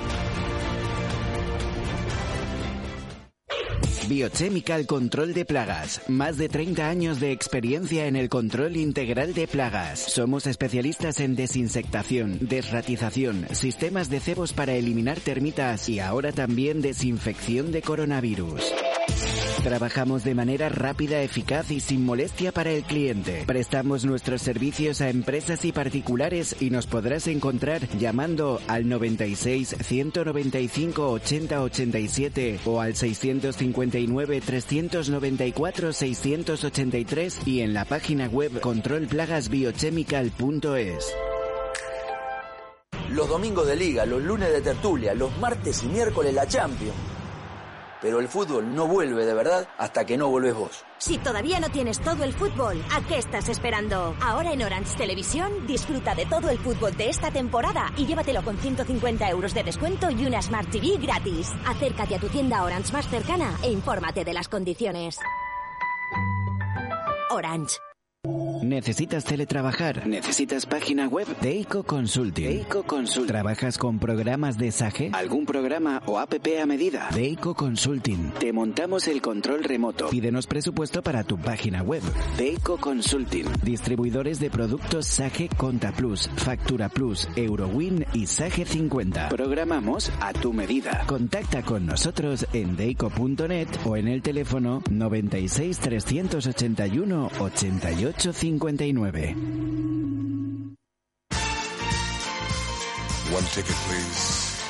Biochemical Control de Plagas. Más de 30 años de experiencia en el control integral de plagas. Somos especialistas en desinsectación, desratización, sistemas de cebos para eliminar termitas y ahora también desinfección de coronavirus. Trabajamos de manera rápida, eficaz y sin molestia para el cliente. Prestamos nuestros servicios a empresas y particulares y nos podrás encontrar llamando al 96 195 80 87 o al 659 394 683 y en la página web controlplagasbiochemical.es. Los domingos de liga, los lunes de tertulia, los martes y miércoles la Champions. Pero el fútbol no vuelve de verdad hasta que no vuelves vos. Si todavía no tienes todo el fútbol, ¿a qué estás esperando? Ahora en Orange Televisión disfruta de todo el fútbol de esta temporada y llévatelo con 150 euros de descuento y una Smart TV gratis. Acércate a tu tienda Orange más cercana e infórmate de las condiciones. Orange. ¿Necesitas teletrabajar? ¿Necesitas página web? Deico Consulting. ¿Trabajas con programas de SAGE? ¿Algún programa o app a medida? Deico Consulting. Te montamos el control remoto. Pídenos presupuesto para tu página web. Deico Consulting. Distribuidores de productos SAGE Conta Plus, Factura Plus, Eurowin y SAGE 50. Programamos a tu medida. Contacta con nosotros en deico.net o en el teléfono 96 381 88 59. One ticket, please.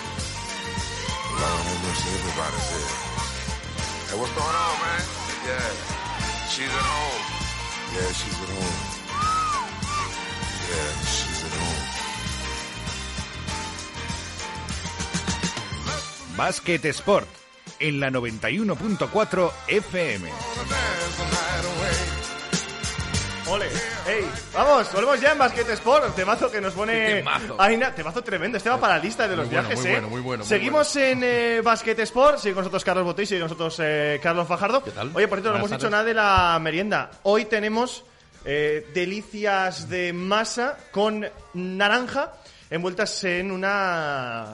Lord have mercy, everybody's here. Hey, what's going on, man? Yeah, she's at home. Yeah, she's at home. Yeah, she's at home. Basket Sport en la 91.4 FM. Ole, hey, vamos, volvemos ya en Basket Sport, temazo que nos pone Aina, temazo tremendo, este va para la lista de los viajes, muy bueno. Seguimos en Basket Sport, sigue con nosotros Carlos Botey, sigue con nosotros Carlos Fajardo. ¿Qué tal? Oye, por cierto, no hemos dicho nada de la merienda. Hoy tenemos delicias de masa con naranja envueltas en una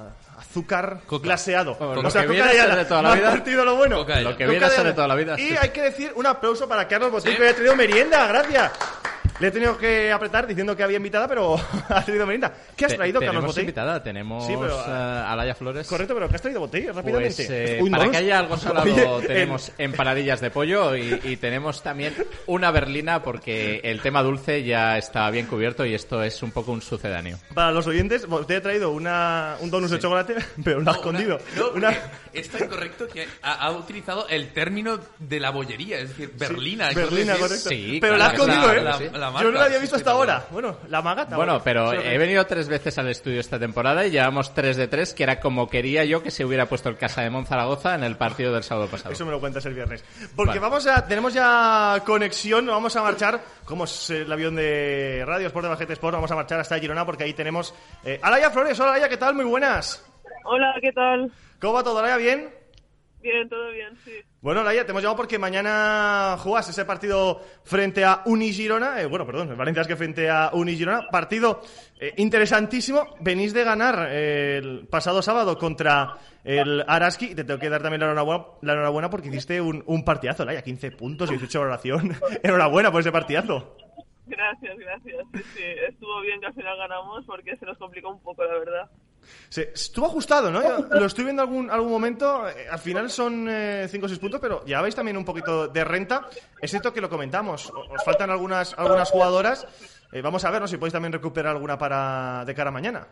azúcar Coca. glaseado. Lo O sea, que Coca viene a de ser Ayala. de toda la ¿No has vida. partido lo bueno? Coca de Ayala. Lo que viene a ser de toda la vida. Y sí. hay que decir un aplauso para Carlos Botey, que le ha traído merienda, gracias. Le he tenido que apretar diciendo que había invitada, pero ha traído merienda. ¿Qué has traído, Carlos Tenemos Botey? invitada, tenemos Sí, pero, a Laia Flores. Correcto, pero ¿qué has traído, Botey? Rápidamente. Pues, Un para dos. que haya algo salado Oye, tenemos empanadillas de pollo y tenemos también una berlina porque el tema dulce ya está bien cubierto y esto es un poco un sucedáneo. Para los oyentes, Botey ha traído un donut de chocolate, pero lo ha escondido. Es tan correcto que ha utilizado el término de la bollería, es decir, berlina. Berlina, entonces correcto. Sí, pero claro, la ha escondido, la- ¿eh? la marca, Yo no la había sí, visto sí, hasta sí, ahora. Bueno, la magata. Bueno, pero Sí, he venido 3 veces al estudio esta temporada y llevamos 3 de 3, que era como quería yo que se hubiera puesto el Casa de Zaragoza en el partido del sábado pasado. Eso me lo cuentas el viernes. Porque Vale. tenemos ya conexión, vamos a marchar, como es el avión de Radio Sport de Bajete Sport, vamos a marchar hasta Girona porque ahí tenemos a Laia Flores. Hola Laia, ¿qué tal? Muy buenas. Hola, ¿qué tal? ¿Cómo va todo, Laia? ¿Bien? Bien, todo bien, sí. Bueno, Laia, te hemos llamado porque mañana jugás ese partido frente a Unigirona. El Valencia es que frente a Unigirona. Partido interesantísimo. Venís de ganar el pasado sábado contra el Araski. Te tengo que dar también la enhorabuena porque hiciste un partidazo, Laia. 15 puntos, 18 valoración. Enhorabuena por ese partidazo. Gracias. Sí, estuvo bien que al final ganamos porque se nos complicó un poco, la verdad. Estuvo ajustado, ¿no? Yo lo estoy viendo algún momento. Al final son 5 o 6 puntos, pero llevabais también un poquito de renta. Es cierto que lo comentamos. Os faltan algunas jugadoras. Vamos a ver, ¿no? Si podéis también recuperar alguna de cara a mañana.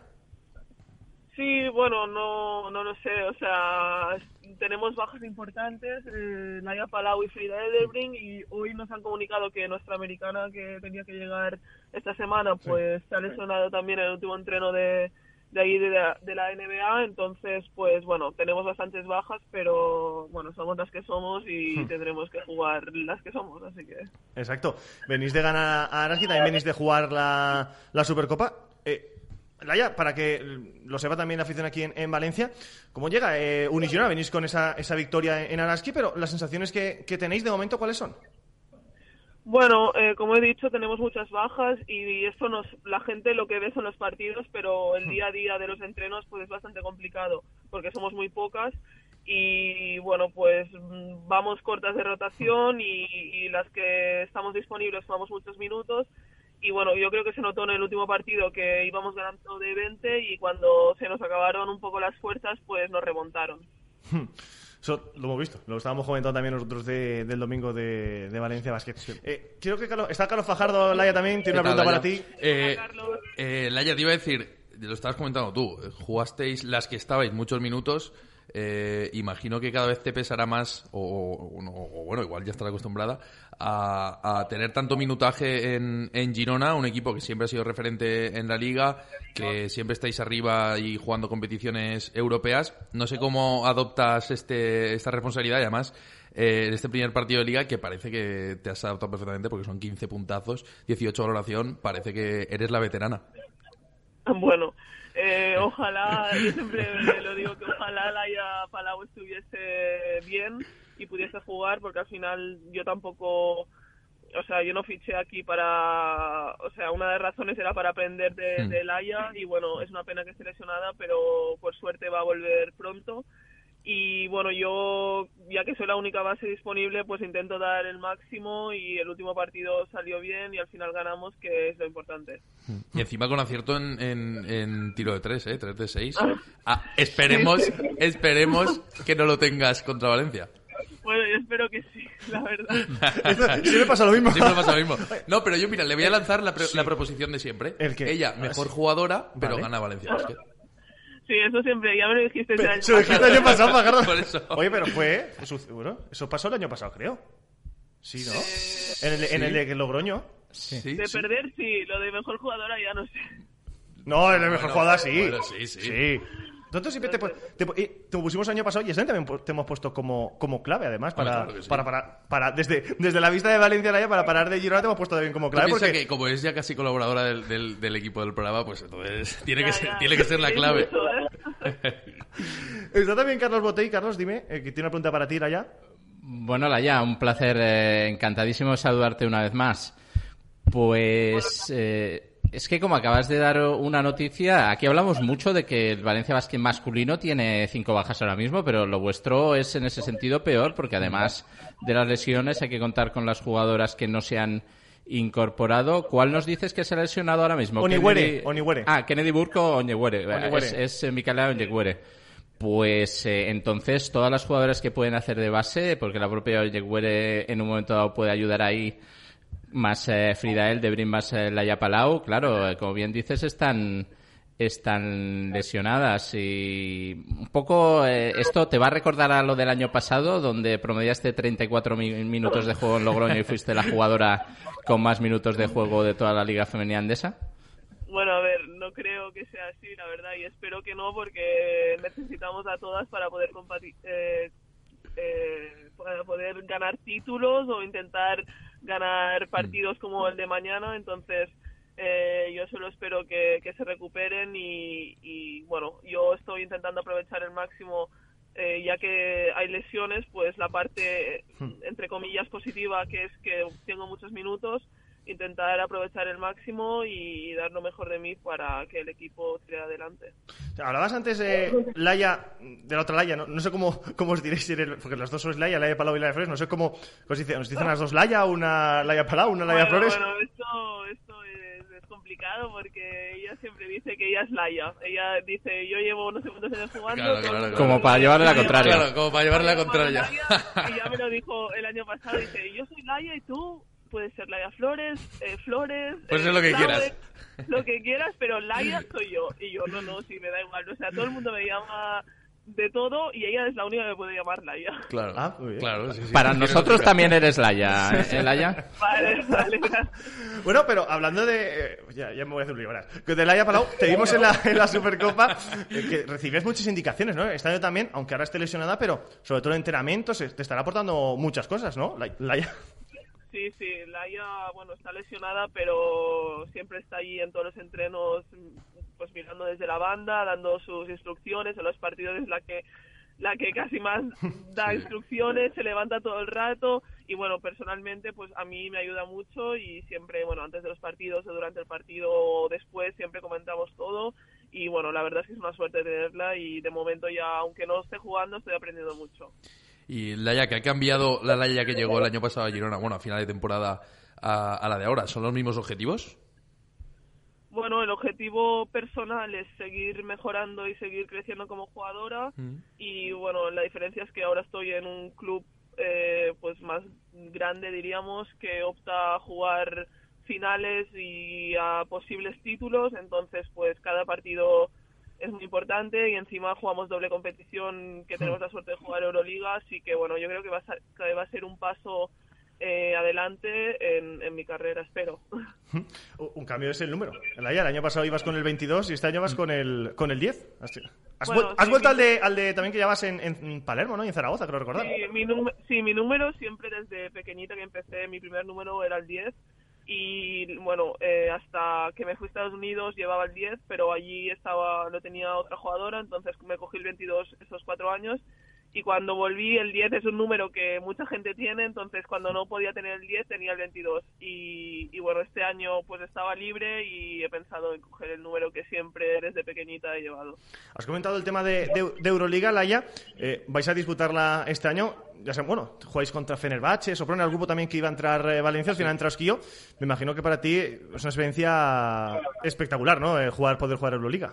Sí, bueno, no lo sé. O sea, tenemos bajas importantes. Laia Palau y Frida Edelbring. Y hoy nos han comunicado que nuestra americana, que tenía que llegar esta semana, pues se ha lesionado también en el último entreno de ahí de la NBA. Entonces, pues bueno, tenemos bastantes bajas, pero bueno, somos las que somos y tendremos que jugar las que somos, así que... Exacto. Venís de ganar a Araski, también venís de jugar la Supercopa. Laia, para que lo sepa también la afición aquí en Valencia, ¿cómo llega Unigirona? Venís con esa victoria en Araski, pero las sensaciones que tenéis de momento, ¿cuáles son? Bueno, como he dicho, tenemos muchas bajas y esto la gente lo que ve son los partidos, pero el día a día de los entrenos pues es bastante complicado porque somos muy pocas y bueno, pues vamos cortas de rotación y las que estamos disponibles jugamos muchos minutos y bueno, yo creo que se notó en el último partido que íbamos ganando de 20 y cuando se nos acabaron un poco las fuerzas pues nos remontaron. Eso lo hemos visto, lo estábamos comentando también nosotros del domingo de Valencia Basket. Quiero que está Carlos Fajardo, Laia también, tiene una pregunta para ti. Laia, te iba a decir, lo estabas comentando tú, jugasteis las que estabais muchos minutos, imagino que cada vez te pesará más, o bueno, igual ya estás acostumbrada, a tener tanto minutaje en Girona, un equipo que siempre ha sido referente en la Liga, que siempre estáis arriba y jugando competiciones europeas. No sé cómo adoptas esta responsabilidad y además en este primer partido de Liga que parece que te has adaptado perfectamente porque son 15 puntazos, 18 valoración, parece que eres la veterana. Bueno, ojalá, yo siempre lo digo que ojalá Laia Palau estuviese bien y pudiese jugar porque al final yo tampoco, o sea, yo no fiché aquí o sea, una de las razones era para aprender de Laia y bueno, es una pena que esté lesionada, pero por suerte va a volver pronto. Y bueno, yo, ya que soy la única base disponible, pues intento dar el máximo y el último partido salió bien y al final ganamos, que es lo importante. Y encima con acierto en tiro de 3, 3 de 6. Esperemos que no lo tengas contra Valencia. Bueno, yo espero que sí, la verdad. Siempre pasa lo mismo. Siempre pasa lo mismo. No, pero yo, mira, le voy a lanzar la proposición de siempre. ¿El qué? Ella, mejor jugadora, pero vale. Gana Valencia Basket. Sí, eso siempre, ya me lo dijiste ese año. Se lo dijiste el año pasado, Fajardo. Por eso. Oye, pero eso pasó el año pasado, creo. Sí, ¿no? En el de Logroño. Sí. De perder, sí. Lo de mejor jugadora ya no sé. No, en el mejor jugador sí. Bueno, sí. Nosotros siempre te pusimos el año pasado y ese también te hemos puesto como clave, además, claro que sí. para desde la vista de Valencia Laia, para parar de Girona te hemos puesto también como clave. Piensa Porque que como es ya casi colaboradora del equipo del programa, pues entonces tiene que ser la clave. Está también Carlos Botey. Carlos, dime, que tiene una pregunta para ti, Laia. Bueno, Laia, un placer, encantadísimo saludarte una vez más. Pues Es que como acabas de dar una noticia, aquí hablamos mucho de que el Valencia Basket masculino tiene 5 bajas ahora mismo, pero lo vuestro es en ese sentido peor, porque además de las lesiones hay que contar con las jugadoras que no se han incorporado. ¿Cuál nos dices que se ha lesionado ahora mismo? Onyewere. Kennedy Burke o Onyewere. Es Micaela Onyewere. Pues entonces todas las jugadoras que pueden hacer de base, porque la propia Onyewere en un momento dado puede ayudar ahí, más Frida Eldebrin, más Laia Palau, claro, como bien dices, están lesionadas. Y un poco esto te va a recordar a lo del año pasado, donde promediaste 34 minutos de juego en Logroño y fuiste la jugadora con más minutos de juego de toda la Liga Femenina Andesa. Bueno, a ver, no creo que sea así, la verdad, y espero que no, porque necesitamos a todas para poder para poder ganar títulos o intentar ganar partidos como el de mañana. Entonces yo solo espero que se recuperen y bueno, yo estoy intentando aprovechar el máximo, ya que hay lesiones, pues la parte entre comillas positiva, que es que tengo muchos minutos, intentar aprovechar el máximo y dar lo mejor de mí para que el equipo tire adelante. Hablabas antes de Laia, de la otra Laia, no sé cómo os diréis, porque los dos sois Laia Palau y Laia Flores, no sé cómo os dicen las dos Laia, una Laia Palau, una Laia Flores. Bueno, esto es complicado, porque ella siempre dice que ella es Laia. Ella dice, yo llevo no sé cuántos años jugando. Claro. Como para llevarle la contraria. Claro, como para llevarle la contraria. Y ya me lo dijo el año pasado, dice, yo soy Laia y tú puedes ser Laia Flores, pues es lo que quieras. Lo que quieras, pero Laia soy yo. Y yo, no, sí, me da igual. O sea, todo el mundo me llama de todo y ella es la única que me puede llamar Laia. Claro, muy bien. Claro. Sí, para nosotros también eres Laia, Laia. Vale. Bueno, pero hablando de... ya me voy a hacer un lío, ¿verdad? Que de Laia Palau, te vimos en la Supercopa, que recibías muchas indicaciones, ¿no? Este año también, aunque ahora esté lesionada, pero sobre todo en entrenamientos, te estará aportando muchas cosas, ¿no? Laia. Sí, Laia, bueno, está lesionada, pero siempre está allí en todos los entrenos, pues mirando desde la banda, dando sus instrucciones. En los partidos es la que casi más da instrucciones, se levanta todo el rato y bueno, personalmente pues a mí me ayuda mucho y siempre, bueno, antes de los partidos o durante el partido o después siempre comentamos todo y bueno, la verdad es que es una suerte tenerla y de momento ya, aunque no esté jugando, estoy aprendiendo mucho. Y Laia, que ha cambiado la Laia que llegó el año pasado a Girona, bueno, a final de temporada, a la de ahora, ¿son los mismos objetivos? Bueno, el objetivo personal es seguir mejorando y seguir creciendo como jugadora y bueno, la diferencia es que ahora estoy en un club pues más grande, diríamos, que opta a jugar finales y a posibles títulos, entonces pues cada partido es muy importante y encima jugamos doble competición, que tenemos la suerte de jugar Euroliga, así que bueno, yo creo que va a ser un paso adelante en mi carrera, espero. Un cambio es el número. El año pasado ibas con el 22 y este año vas con el 10. Has vuelto al de también que llevas en Palermo, ¿no? Y en Zaragoza, creo recordar. Sí, mi número siempre desde pequeñita que empecé, mi primer número era el 10. Y bueno, hasta que me fui a Estados Unidos llevaba el 10, pero allí no tenía otra jugadora, entonces me cogí el 22 esos 4 años. Y cuando volví, el 10 es un número que mucha gente tiene, entonces cuando no podía tener el 10 tenía el 22. Y bueno, este año pues estaba libre y he pensado en coger el número que siempre desde pequeñita he llevado. Has comentado el tema de Euroliga, Laia. ¿Vais a disputarla este año? Ya sé, bueno, jugáis contra Fenerbahce, Sopron, el grupo también que iba a entrar Valencia, al final entra Osquillo. Me imagino que para ti es una experiencia espectacular, ¿no? Poder jugar Euroliga.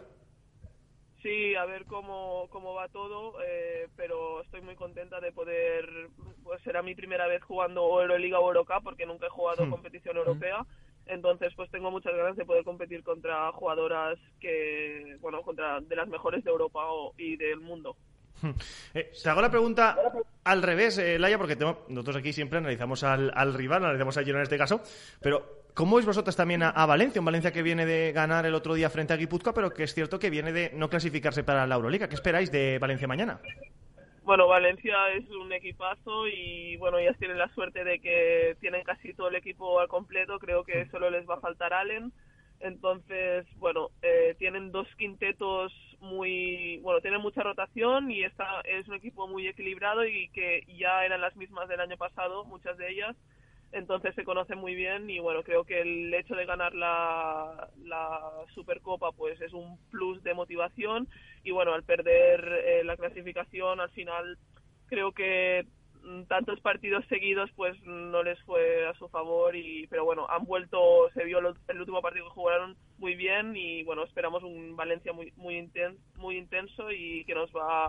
Sí, a ver cómo va todo, pero estoy muy contenta de poder, pues será mi primera vez jugando o Euroliga o Eurocup, porque nunca he jugado competición europea, entonces pues tengo muchas ganas de poder competir contra jugadoras contra de las mejores de Europa y del mundo. Te hago la pregunta al revés, Laia, porque nosotros aquí siempre analizamos al rival, analizamos a Girona en este caso, pero ¿cómo veis vosotras también a Valencia? Un Valencia que viene de ganar el otro día frente a Guipúzcoa, pero que es cierto que viene de no clasificarse para la Euroliga. ¿Qué esperáis de Valencia mañana? Bueno, Valencia es un equipazo y bueno, ellas tienen la suerte de que tienen casi todo el equipo al completo, creo que solo les va a faltar Allen. Entonces, bueno, tienen dos quintetos tienen mucha rotación y es un equipo muy equilibrado y que ya eran las mismas del año pasado, muchas de ellas. entonces se conocen muy bien y bueno, creo que el hecho de ganar la Supercopa pues es un plus de motivación y bueno, al perder la clasificación al final creo que tantos partidos seguidos pues no les fue a su favor pero bueno, han vuelto, se vio el último partido que jugaron muy bien y bueno, esperamos un Valencia muy intenso y que nos va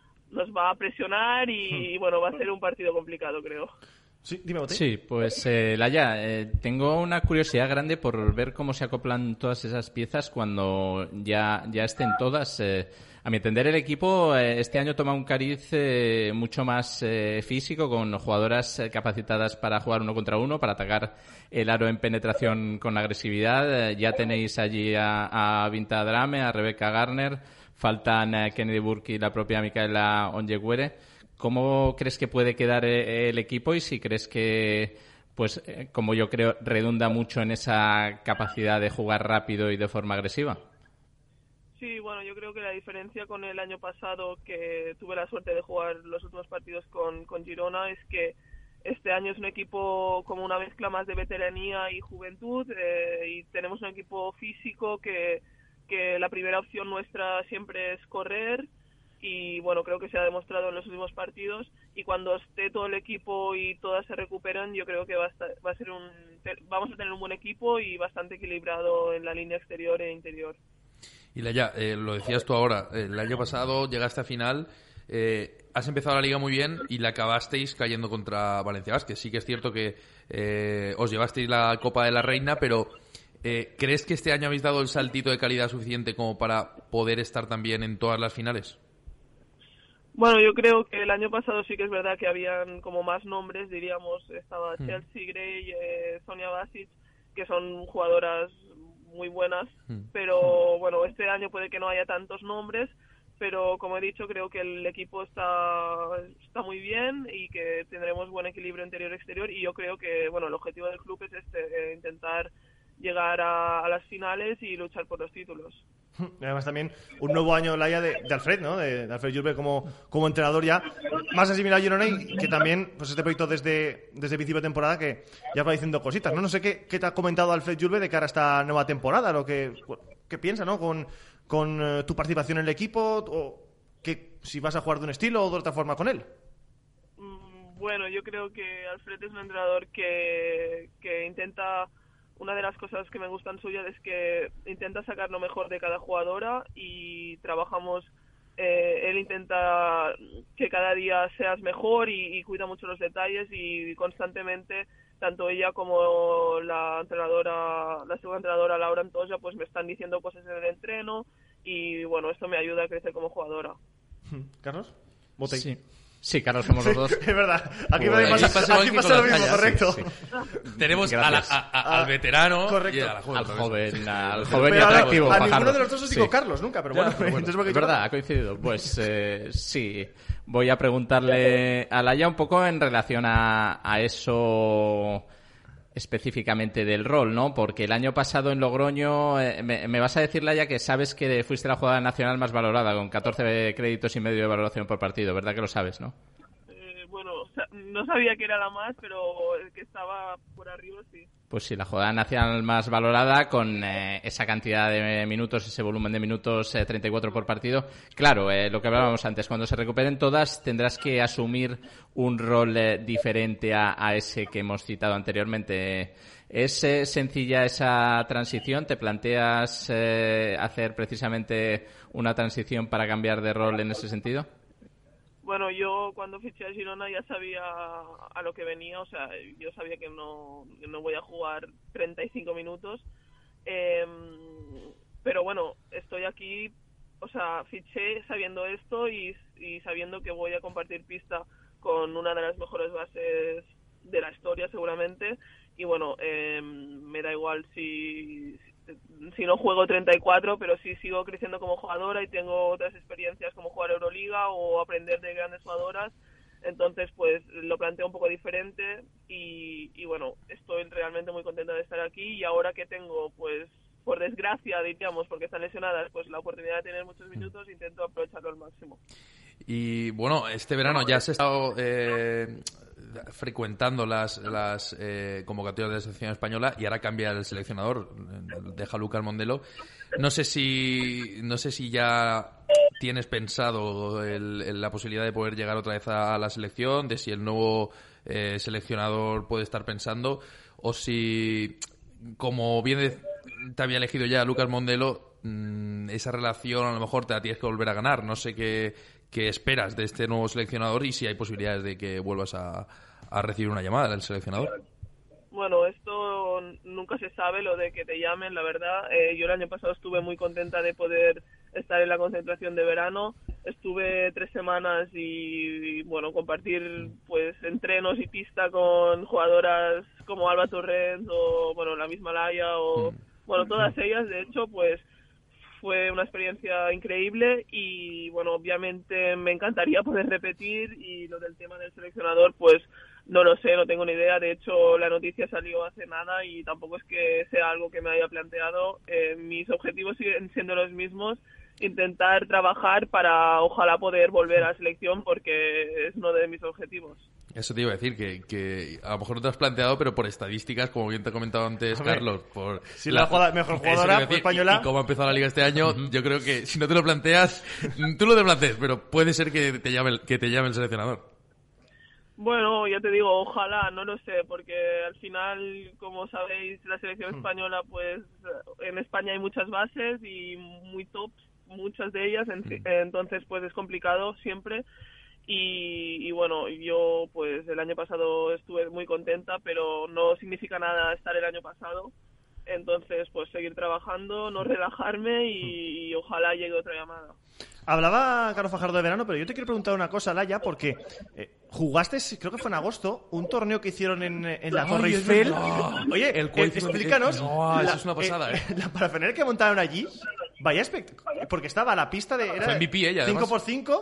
a presionar y bueno, va a ser un partido complicado, creo. Sí, dime, Botey. Sí, pues Laia, tengo una curiosidad grande por ver cómo se acoplan todas esas piezas cuando ya estén todas. A mi entender, el equipo este año toma un cariz mucho más físico, con jugadoras capacitadas para jugar 1 contra 1, para atacar el aro en penetración con agresividad. Ya tenéis allí a Binta Drame, a Rebecca Garner, faltan Kennedy Burke y la propia Micaela Onyeguere. ¿Cómo crees que puede quedar el equipo y si crees que, pues, como yo creo, redunda mucho en esa capacidad de jugar rápido y de forma agresiva? Sí, bueno, yo creo que la diferencia con el año pasado, que tuve la suerte de jugar los últimos partidos con Girona, es que este año es un equipo como una mezcla más de veteranía y juventud y tenemos un equipo físico que la primera opción nuestra siempre es correr. Y bueno, creo que se ha demostrado en los últimos partidos y cuando esté todo el equipo y todas se recuperen, yo creo que vamos a tener un buen equipo y bastante equilibrado en la línea exterior e interior. Y Laia, lo decías tú ahora, el año pasado llegaste a final, has empezado la liga muy bien y la acabasteis cayendo contra Valencia Basket. Sí que es cierto que os llevasteis la Copa de la Reina, pero ¿crees que este año habéis dado el saltito de calidad suficiente como para poder estar también en todas las finales? Bueno, yo creo que el año pasado sí que es verdad que habían como más nombres, diríamos, estaba Chelsea Gray, Sonia Basic, que son jugadoras muy buenas, pero bueno, este año puede que no haya tantos nombres, pero como he dicho, creo que el equipo está muy bien y que tendremos buen equilibrio interior-exterior y yo creo que, bueno, el objetivo del club es intentar llegar a las finales y luchar por los títulos. Y además también un nuevo año, Laia, de Alfred, ¿no? De Alfred Julve como entrenador ya más asimilado a Girona y que también, pues este proyecto desde principio de temporada que ya va diciendo cositas, ¿no? No sé qué te ha comentado Alfred Julve de cara a esta nueva temporada, lo que piensa, ¿no? Con tu participación en el equipo o que si vas a jugar de un estilo o de otra forma con él. Bueno, yo creo que Alfred es un entrenador que intenta... Una de las cosas que me gustan suyas es que intenta sacar lo mejor de cada jugadora y trabajamos, él intenta que cada día seas mejor y cuida mucho los detalles y constantemente, tanto ella como la segunda entrenadora Laura Antoya, pues me están diciendo cosas en el entreno y bueno, esto me ayuda a crecer como jugadora. ¿Carlos? Botey. Sí, Carlos, somos los dos. Es verdad. Aquí pasa lo mismo, correcto. Sí. Tenemos al veterano y al joven y atractivo. A ninguno de los dos os digo Carlos nunca, pero bueno. Es verdad, ha coincidido. Pues sí, voy a preguntarle a Laia un poco en relación a eso específicamente del rol, ¿no? Porque el año pasado en Logroño me vas a decir, Laia, que sabes que fuiste la jugadora nacional más valorada, con 14 créditos y medio de valoración por partido, ¿verdad que lo sabes, no? Bueno, no sabía que era la más, pero el que estaba por arriba sí. Pues sí, la jugadora nacional más valorada con esa cantidad de minutos, ese volumen de minutos, 34 por partido. Claro, lo que hablábamos antes, cuando se recuperen todas tendrás que asumir un rol diferente a ese que hemos citado anteriormente. ¿Es sencilla esa transición? ¿Te planteas hacer precisamente una transición para cambiar de rol en ese sentido? Bueno, yo cuando fiché a Girona ya sabía a lo que venía, o sea, yo sabía que no voy a jugar 35 minutos, pero bueno, estoy aquí, o sea, fiché sabiendo esto y sabiendo que voy a compartir pista con una de las mejores bases de la historia seguramente, y bueno, me da igual si no juego 34, pero sí sigo creciendo como jugadora y tengo otras experiencias como jugar Euroliga o aprender de grandes jugadoras, entonces pues lo planteo un poco diferente y bueno, estoy realmente muy contenta de estar aquí y ahora que tengo, pues por desgracia diríamos, porque están lesionadas, pues la oportunidad de tener muchos minutos, intento aprovecharlo al máximo. Y bueno, este verano ya has estado frecuentando las convocatorias de la selección española y ahora cambia el seleccionador, deja a Lucas Mondelo. No sé si ya tienes pensado la posibilidad de poder llegar otra vez a la selección, de si el nuevo seleccionador puede estar pensando, o si, como bien te había elegido ya Lucas Mondelo, esa relación a lo mejor te la tienes que volver a ganar. No sé qué esperas de este nuevo seleccionador y si hay posibilidades de que vuelvas a recibir una llamada del seleccionador. Bueno, esto nunca se sabe, lo de que te llamen, la verdad. Yo el año pasado estuve muy contenta de poder estar en la concentración de verano. Estuve 3 semanas y bueno, compartir pues entrenos y pista con jugadoras como Alba Torrens o bueno, la misma Laia o bueno, todas ellas. De hecho, pues fue una experiencia increíble y bueno, obviamente me encantaría poder repetir, y lo del tema del seleccionador pues no lo sé, no tengo ni idea. De hecho, la noticia salió hace nada y tampoco es que sea algo que me haya planteado. Mis objetivos siguen siendo los mismos: intentar trabajar para ojalá poder volver a la selección, porque es uno de mis objetivos. Eso te iba a decir, que a lo mejor no te has planteado, pero por estadísticas, como bien te he comentado antes, Carlos, por si la mejor jugadora española y cómo ha empezado la liga este año, yo creo que si no te lo planteas, tú lo te plantees, pero puede ser que te llame el seleccionador. Bueno, ya te digo, ojalá, no lo sé, porque al final, como sabéis, la selección española, pues en España hay muchas bases y muy tops, muchas de ellas, entonces pues es complicado siempre. Y bueno, yo pues el año pasado estuve muy contenta, pero no significa nada estar el año pasado. Entonces, pues seguir trabajando, no relajarme y ojalá llegue otra llamada. Hablaba Carlos Fajardo de verano, pero yo te quiero preguntar una cosa, Laia, porque jugaste, creo que fue en agosto, un torneo que hicieron en la Torre Eiffel. Oye, explícanos. No, eso es una pasada, la parafernalia que montaron allí, vaya espectáculo. Porque estaba la pista de... Era fue MVP ella, 5x5,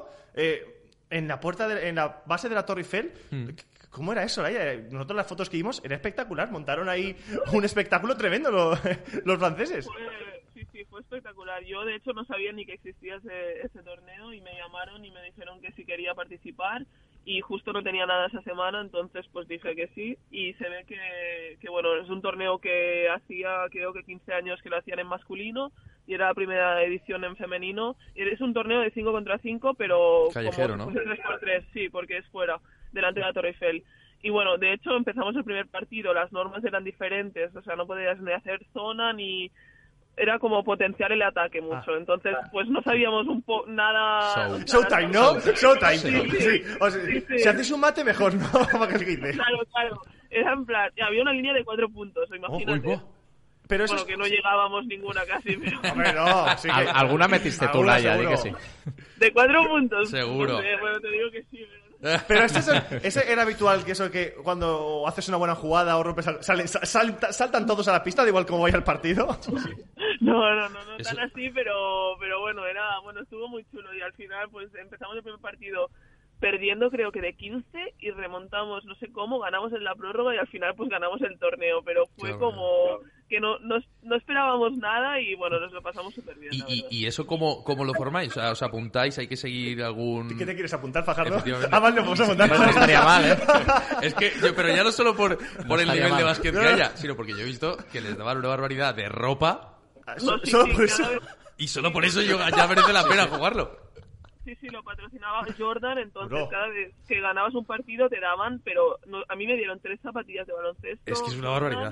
en la puerta, en la base de la Torre Eiffel. ¿Cómo era eso, Laia? Nosotros las fotos que vimos era espectacular. Montaron ahí un espectáculo tremendo los franceses. Sí, fue espectacular. Yo, de hecho, no sabía ni que existía ese torneo y me llamaron y me dijeron que si quería participar, y justo no tenía nada esa semana, entonces pues dije que sí, y se ve que bueno, es un torneo que hacía, creo que 15 años que lo hacían en masculino, y era la primera edición en femenino. Es un torneo de 5 contra 5, pero callejero, como ¿no? 3x3, sí, porque es fuera, delante de la Torre Eiffel. Y bueno, de hecho empezamos el primer partido, las normas eran diferentes, o sea, no podías ni hacer zona ni... Era como potenciar el ataque mucho. Entonces, pues no sabíamos nada... Showtime, ¿no? Showtime. Sí. O sea, Sí. si haces un mate, mejor, ¿no? Para que se dice. Claro. Era en plan... Había una línea de 4 puntos, imagínate. Pero eso bueno, que no llegábamos ninguna casi, pero... Hombre, no. Sí que... ¿Alguna metiste tú, Laia? Di que sí. ¿De 4 puntos? Seguro. No sé, bueno, te digo que sí, Pero ese era habitual, que eso que cuando haces una buena jugada o rompes, saltan todos a la pista, da igual cómo vaya el partido. No tan así, pero bueno, estuvo muy chulo, y al final pues empezamos el primer partido perdiendo creo que de 15 y remontamos, no sé cómo, ganamos en la prórroga y al final pues ganamos el torneo, pero fue como que no esperábamos nada y bueno, nos lo pasamos súper bien. ¿Y eso cómo lo formáis? ¿Os apuntáis? ¿Hay que seguir algún...? ¿Qué te quieres apuntar, Fajardo? Ah, no podemos apuntar. No estaría mal, ¿eh? Es que pero ya no solo por el nivel de básquet que haya, sino porque yo he visto que les daban una barbaridad de ropa. Solo por eso. Y solo por eso ya merece la pena jugarlo. Sí, lo patrocinaba Jordan, entonces cada vez que ganabas un partido te daban, pero a mí me dieron 3 zapatillas de baloncesto. Es que es una barbaridad.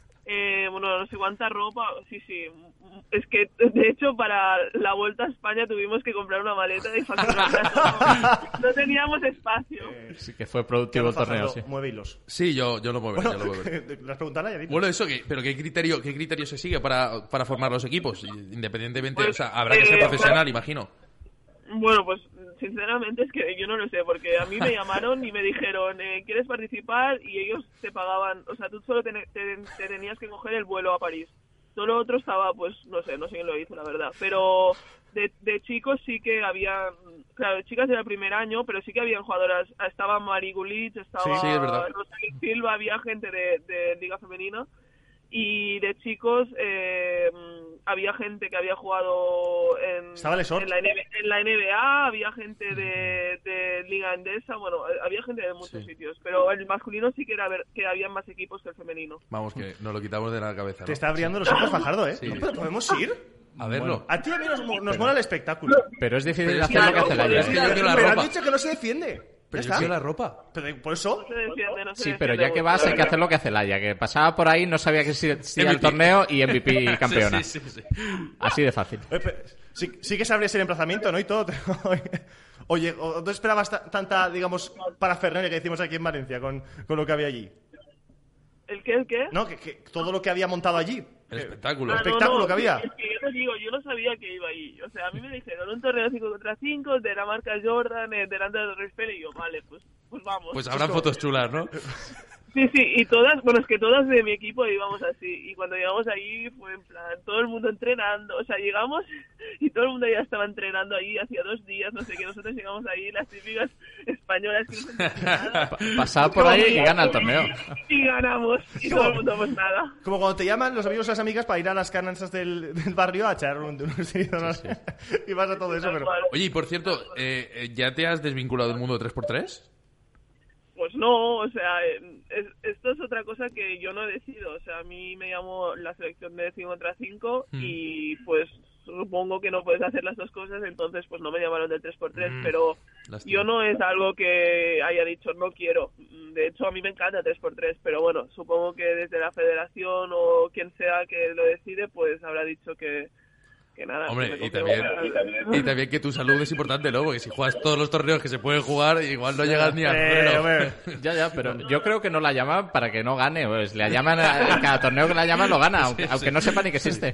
No sé cuánta ropa, sí. Es que, de hecho, para la Vuelta a España tuvimos que comprar una maleta y facturarla. No teníamos espacio. Sí que fue productivo el torneo, sí. Mueve hilos. Sí, yo lo muevo. Bueno, ¿le has preguntado a Laia? Bueno, eso, pero ¿qué criterio se sigue para formar los equipos? Independientemente, pues, o sea, habrá que ser profesional, imagino. Bueno, pues sinceramente es que yo no lo sé, porque a mí me llamaron y me dijeron, ¿quieres participar? Y ellos te pagaban, o sea, tú solo te tenías que coger el vuelo a París. Todo lo otro estaba, pues, no sé quién lo hizo, la verdad. Pero de chicos sí que había, claro, de chicas era el primer año, pero sí que habían jugadoras. Estaba Mari Gulich, estaba sí, es verdad. Rosalie Silva, había gente de Liga Femenina. Y de chicos había gente que había jugado en la NBA, había gente de Liga Endesa, bueno, había gente de muchos sitios, pero el masculino sí que había más equipos que el femenino. Vamos, que nos lo quitamos de la cabeza, ¿no? Te está abriendo los ojos, Fajardo, ¿eh? Sí. No, pero ¿podemos ir? A verlo. A ti y a mí nos mola el espectáculo. Pero es difícil hacer lo que hace Laia. Pero han dicho que no se defiende. Pero yo quiero la ropa. Pero por eso. Sí, pero ya que vas hay que hacer lo que hace Laia, que pasaba por ahí, no sabía que existía el torneo y MVP campeona. Sí. Así de fácil. Sí que sabrías el emplazamiento, ¿no? Y todo. Oye, ¿no esperabas tanta, digamos, parafernalia que decimos aquí en Valencia con lo que había allí? ¿El qué? No, que todo lo que había montado allí. El espectáculo. El espectáculo que había. Es que yo te digo, yo no sabía que iba ahí. O sea, a mí me dijeron un torneo 5 contra 5 de la marca Jordan delante del Rifle y yo, vale, pues vamos. Pues habrán fotos chulas, ¿no? Sí, y todas, bueno, es que todas de mi equipo íbamos así. Y cuando llegamos ahí fue en plan, todo el mundo entrenando. O sea, llegamos y todo el mundo ya estaba entrenando ahí hacía 2 días, no sé qué. Nosotros llegamos ahí, las típicas españolas que no se entienden nada. Pasaba por ahí y gana el torneo. Y ganamos. Y todo el mundo, pues nada. Como cuando te llaman los amigos o las amigas para ir a las canastas del barrio a echar unos seguidores. Y vas a todo eso, pero... Oye, y por cierto, ¿ya te has desvinculado del mundo de 3x3? Pues no, o sea, esto es otra cosa que yo no he decidido. O sea, a mí me llamó la selección de 5 contra 5 y pues supongo que no puedes hacer las dos cosas, entonces pues no me llamaron del 3x3, pero lástima. Yo no es algo que haya dicho no quiero. De hecho, a mí me encanta 3x3, pero bueno, supongo que desde la federación o quien sea que lo decide, pues habrá dicho que nada. Hombre, y también que tu salud es importante, ¿no? Porque si juegas todos los torneos que se pueden jugar, igual no llegas ni a Ya, pero yo creo que no la llaman para que no gane. Pues le llaman a cada torneo que la llaman lo gana, aunque no sepa ni que existe.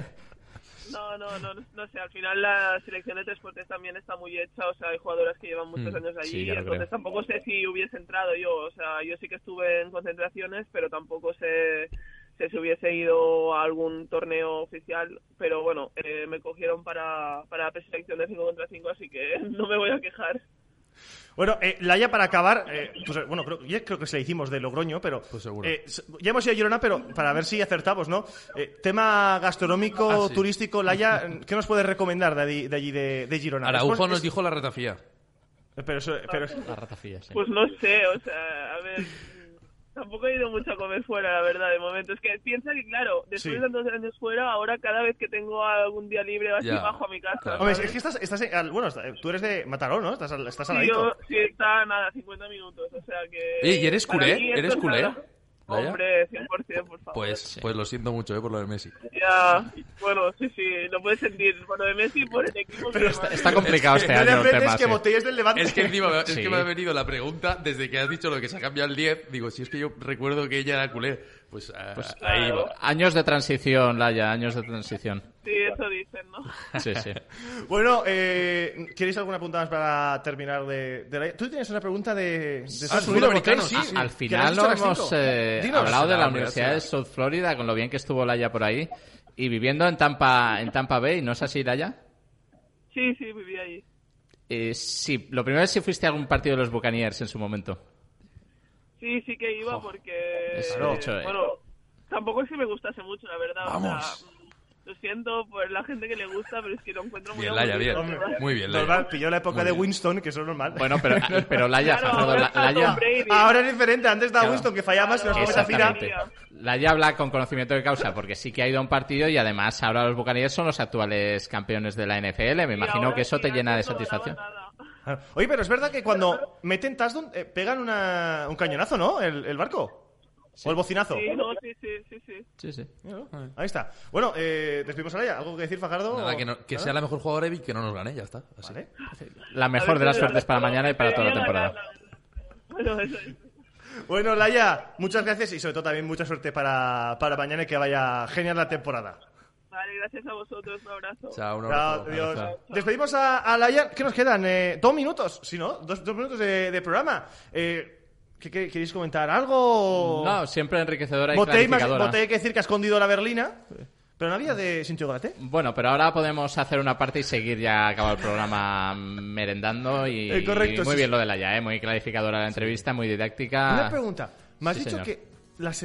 No sé, al final la selección de 3x3 también está muy hecha, o sea, hay jugadoras que llevan muchos años allí, entonces tampoco sé si hubiese entrado yo, o sea, yo sí que estuve en concentraciones, pero tampoco sé si hubiese ido a algún torneo oficial, pero bueno, me cogieron para la preselección de 5 contra 5, así que no me voy a quejar. Bueno, Laia, para acabar, pues bueno, creo que se le hicimos de Logroño, pero pues seguro. Ya hemos ido a Girona, pero para ver si acertamos, ¿no? Tema gastronómico, turístico, Laia, ¿qué nos puedes recomendar de allí de Girona? Araujo nos dijo la ratafía. Pero la ratafía, sí. Pues no sé, o sea, a ver... Tampoco he ido mucho a comer fuera, la verdad, de momento. Es que piensa que, claro, después de tantos años fuera, ahora cada vez que tengo algún día libre así bajo a mi casa. Claro. Hombre, es que estás bueno, tú eres de Mataró, ¿no? Estás al ladito. Sí, está nada, 50 minutos, o sea que... ¿Y eres culé? ¿Eres culé? Hombre, 100%, por favor. Pues lo siento mucho, por lo de Messi. Ya, bueno, sí, lo puedes sentir. Por lo de Messi y por el equipo. Pero está complicado este año el tema. Es que botellas del Levante. Es que encima que me ha venido la pregunta, desde que has dicho lo que se ha cambiado el 10, digo, si es que yo recuerdo que ella era culé. Pues ahí va. Años de transición, Laia, años de transición. Sí, eso dicen, ¿no? Sí. Bueno, ¿queréis alguna pregunta más para terminar de Laia? Tú tienes una pregunta de Estados Unidos americanos. Sí. Al final no hemos hablado de la Universidad de South Florida, con lo bien que estuvo Laia por ahí, y viviendo en Tampa Bay, ¿no es así, Laia? Sí, viví ahí. Sí, lo primero es si fuiste a algún partido de los Buccaneers en su momento. Sí que iba porque... bueno, tampoco es que me gustase mucho, la verdad. Vamos. O sea, lo siento por la gente que le gusta, pero es que lo encuentro muy bien, Laia, bien. Muy bien, Laia. Normal, pilló la época de Winston, que eso es normal. Bueno, pero Laia... Laia ahora es diferente. Antes estaba Winston, que fallaba más, que nos comete a Fira. Laia habla con conocimiento de causa, porque sí que ha ido a un partido y además ahora los Buccaneers son los actuales campeones de la NFL. Me imagino que eso te llena de satisfacción. Oye, pero es verdad que cuando meten touchdown pegan un cañonazo, ¿no? El barco. Sí. ¿O el bocinazo? Sí. Ahí está. Bueno, despedimos a Laia. ¿Algo que decir, Fajardo? Nada, que sea la mejor jugadora y que no nos gane, ya está. Así. Vale. La mejor de las suertes para mañana y para toda la temporada. Bueno, Laia, muchas gracias y sobre todo también mucha suerte para mañana y que vaya genial la temporada. Vale, gracias a vosotros, un abrazo. Chao, un abrazo. Chao, adiós. Despedimos a Laia. ¿Qué nos quedan? 2 minutos, ¿sí, no? 2 minutos de programa. ¿Queréis comentar algo? No, siempre enriquecedora y clarificadora. Boté hay que decir que ha escondido la berlina, pero no había de sin chocolate. Bueno, pero ahora podemos hacer una parte y seguir ya acabado el programa merendando y correcto, muy bien lo de Laia, muy clarificadora la entrevista, muy didáctica. Una pregunta. Me has dicho que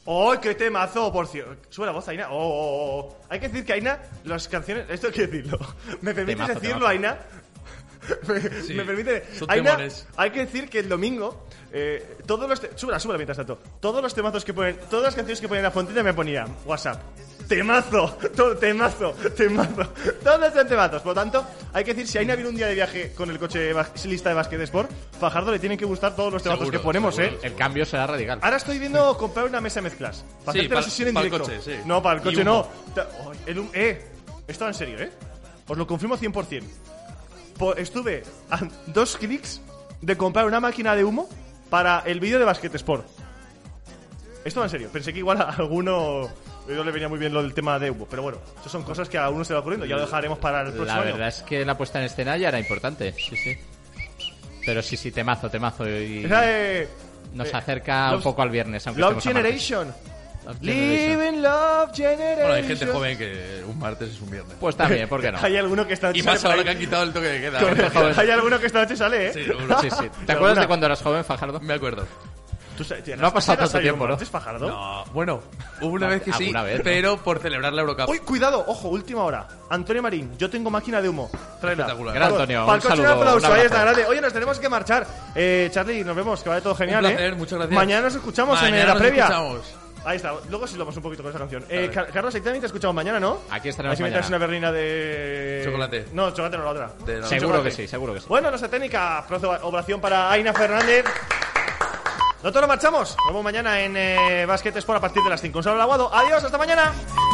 ¡Oh, qué temazo! Por cierto, sube la voz, Aina. ¡Oh! Hay que decir que Aina, las canciones... Esto hay que decirlo. ¿Me permites Temazo, decirlo, temazo. Aina? Sí, ¿Me permite? son Aina, temores. hay que decir que el domingo... todos los... Súbela mientras tanto. Todos los temazos que ponen... Todas las canciones que ponen a Fontita me ponía WhatsApp. Temazo, temazo. Todos son temazos. Por lo tanto, hay que decir, si Aina viene un día de viaje con el coche lista de Basket Sport, Fajardo le tienen que gustar todos los temazos Seguro, que ponemos, seguro. El cambio será radical. Ahora estoy viendo comprar una mesa de mezclas. Para Sí, hacerte la para sesión en el directo. coche, sí. No, para el Y coche humo. no. Esto va en serio, Os lo confirmo 100%. Estuve a 2 clics de comprar una máquina de humo para el vídeo de Basket Sport. Esto va en serio. Pensé que igual a alguno no le venía muy bien lo del tema de humo. Pero bueno, eso son cosas que a uno se le va ocurriendo. Ya lo dejaremos para el próximo La año. verdad es que la puesta en escena ya era importante. Sí. Pero sí, temazo. Y Esa de... nos acerca un poco al viernes, aunque Love estemos a martes. Generation. Love Live Generation. in Love Generation. Bueno, hay gente joven que un martes es un viernes. Pues también, ¿por qué no? Hay alguno que esta noche Y más sale por ahora ahí. que han quitado el toque de queda. Correcto. Hay alguno que esta noche sale, Sí, seguro. Sí. ¿Te acuerdas de cuando eras joven, Fajardo? Me acuerdo. No ha pasado tanto tiempo, ¿no? ¿Es Fajardo? No, bueno, hubo una vez que sí, alguna vez, ¿no? pero por celebrar la Eurocup. Uy, cuidado, ojo, última hora. Antonio Marín, yo tengo máquina de humo. Tráela. Espectacular. Gran Antonio, Para un el coche un saludo, aplauso, un ahí abrazo. está, grande. Oye, nos tenemos que marchar. Charlie, nos vemos, que vaya todo genial, Un placer, muchas gracias. Mañana nos escuchamos Mañana en la nos previa. escuchamos. Ahí está, luego sí vamos un poquito con esa canción. Carlos, ahí también te escuchamos mañana, ¿no? Aquí estaremos Así me traes mañana. una berlina de... Chocolate. No, chocolate no, la otra. De la- Seguro chocolate. que sí, seguro que sí. Bueno, nuestra técnica, ovación para Aina Fernández. Nosotros nos marchamos. Nos vemos mañana en Basket Sport a partir de las 5. Un saludo al aguado. Adiós, hasta mañana.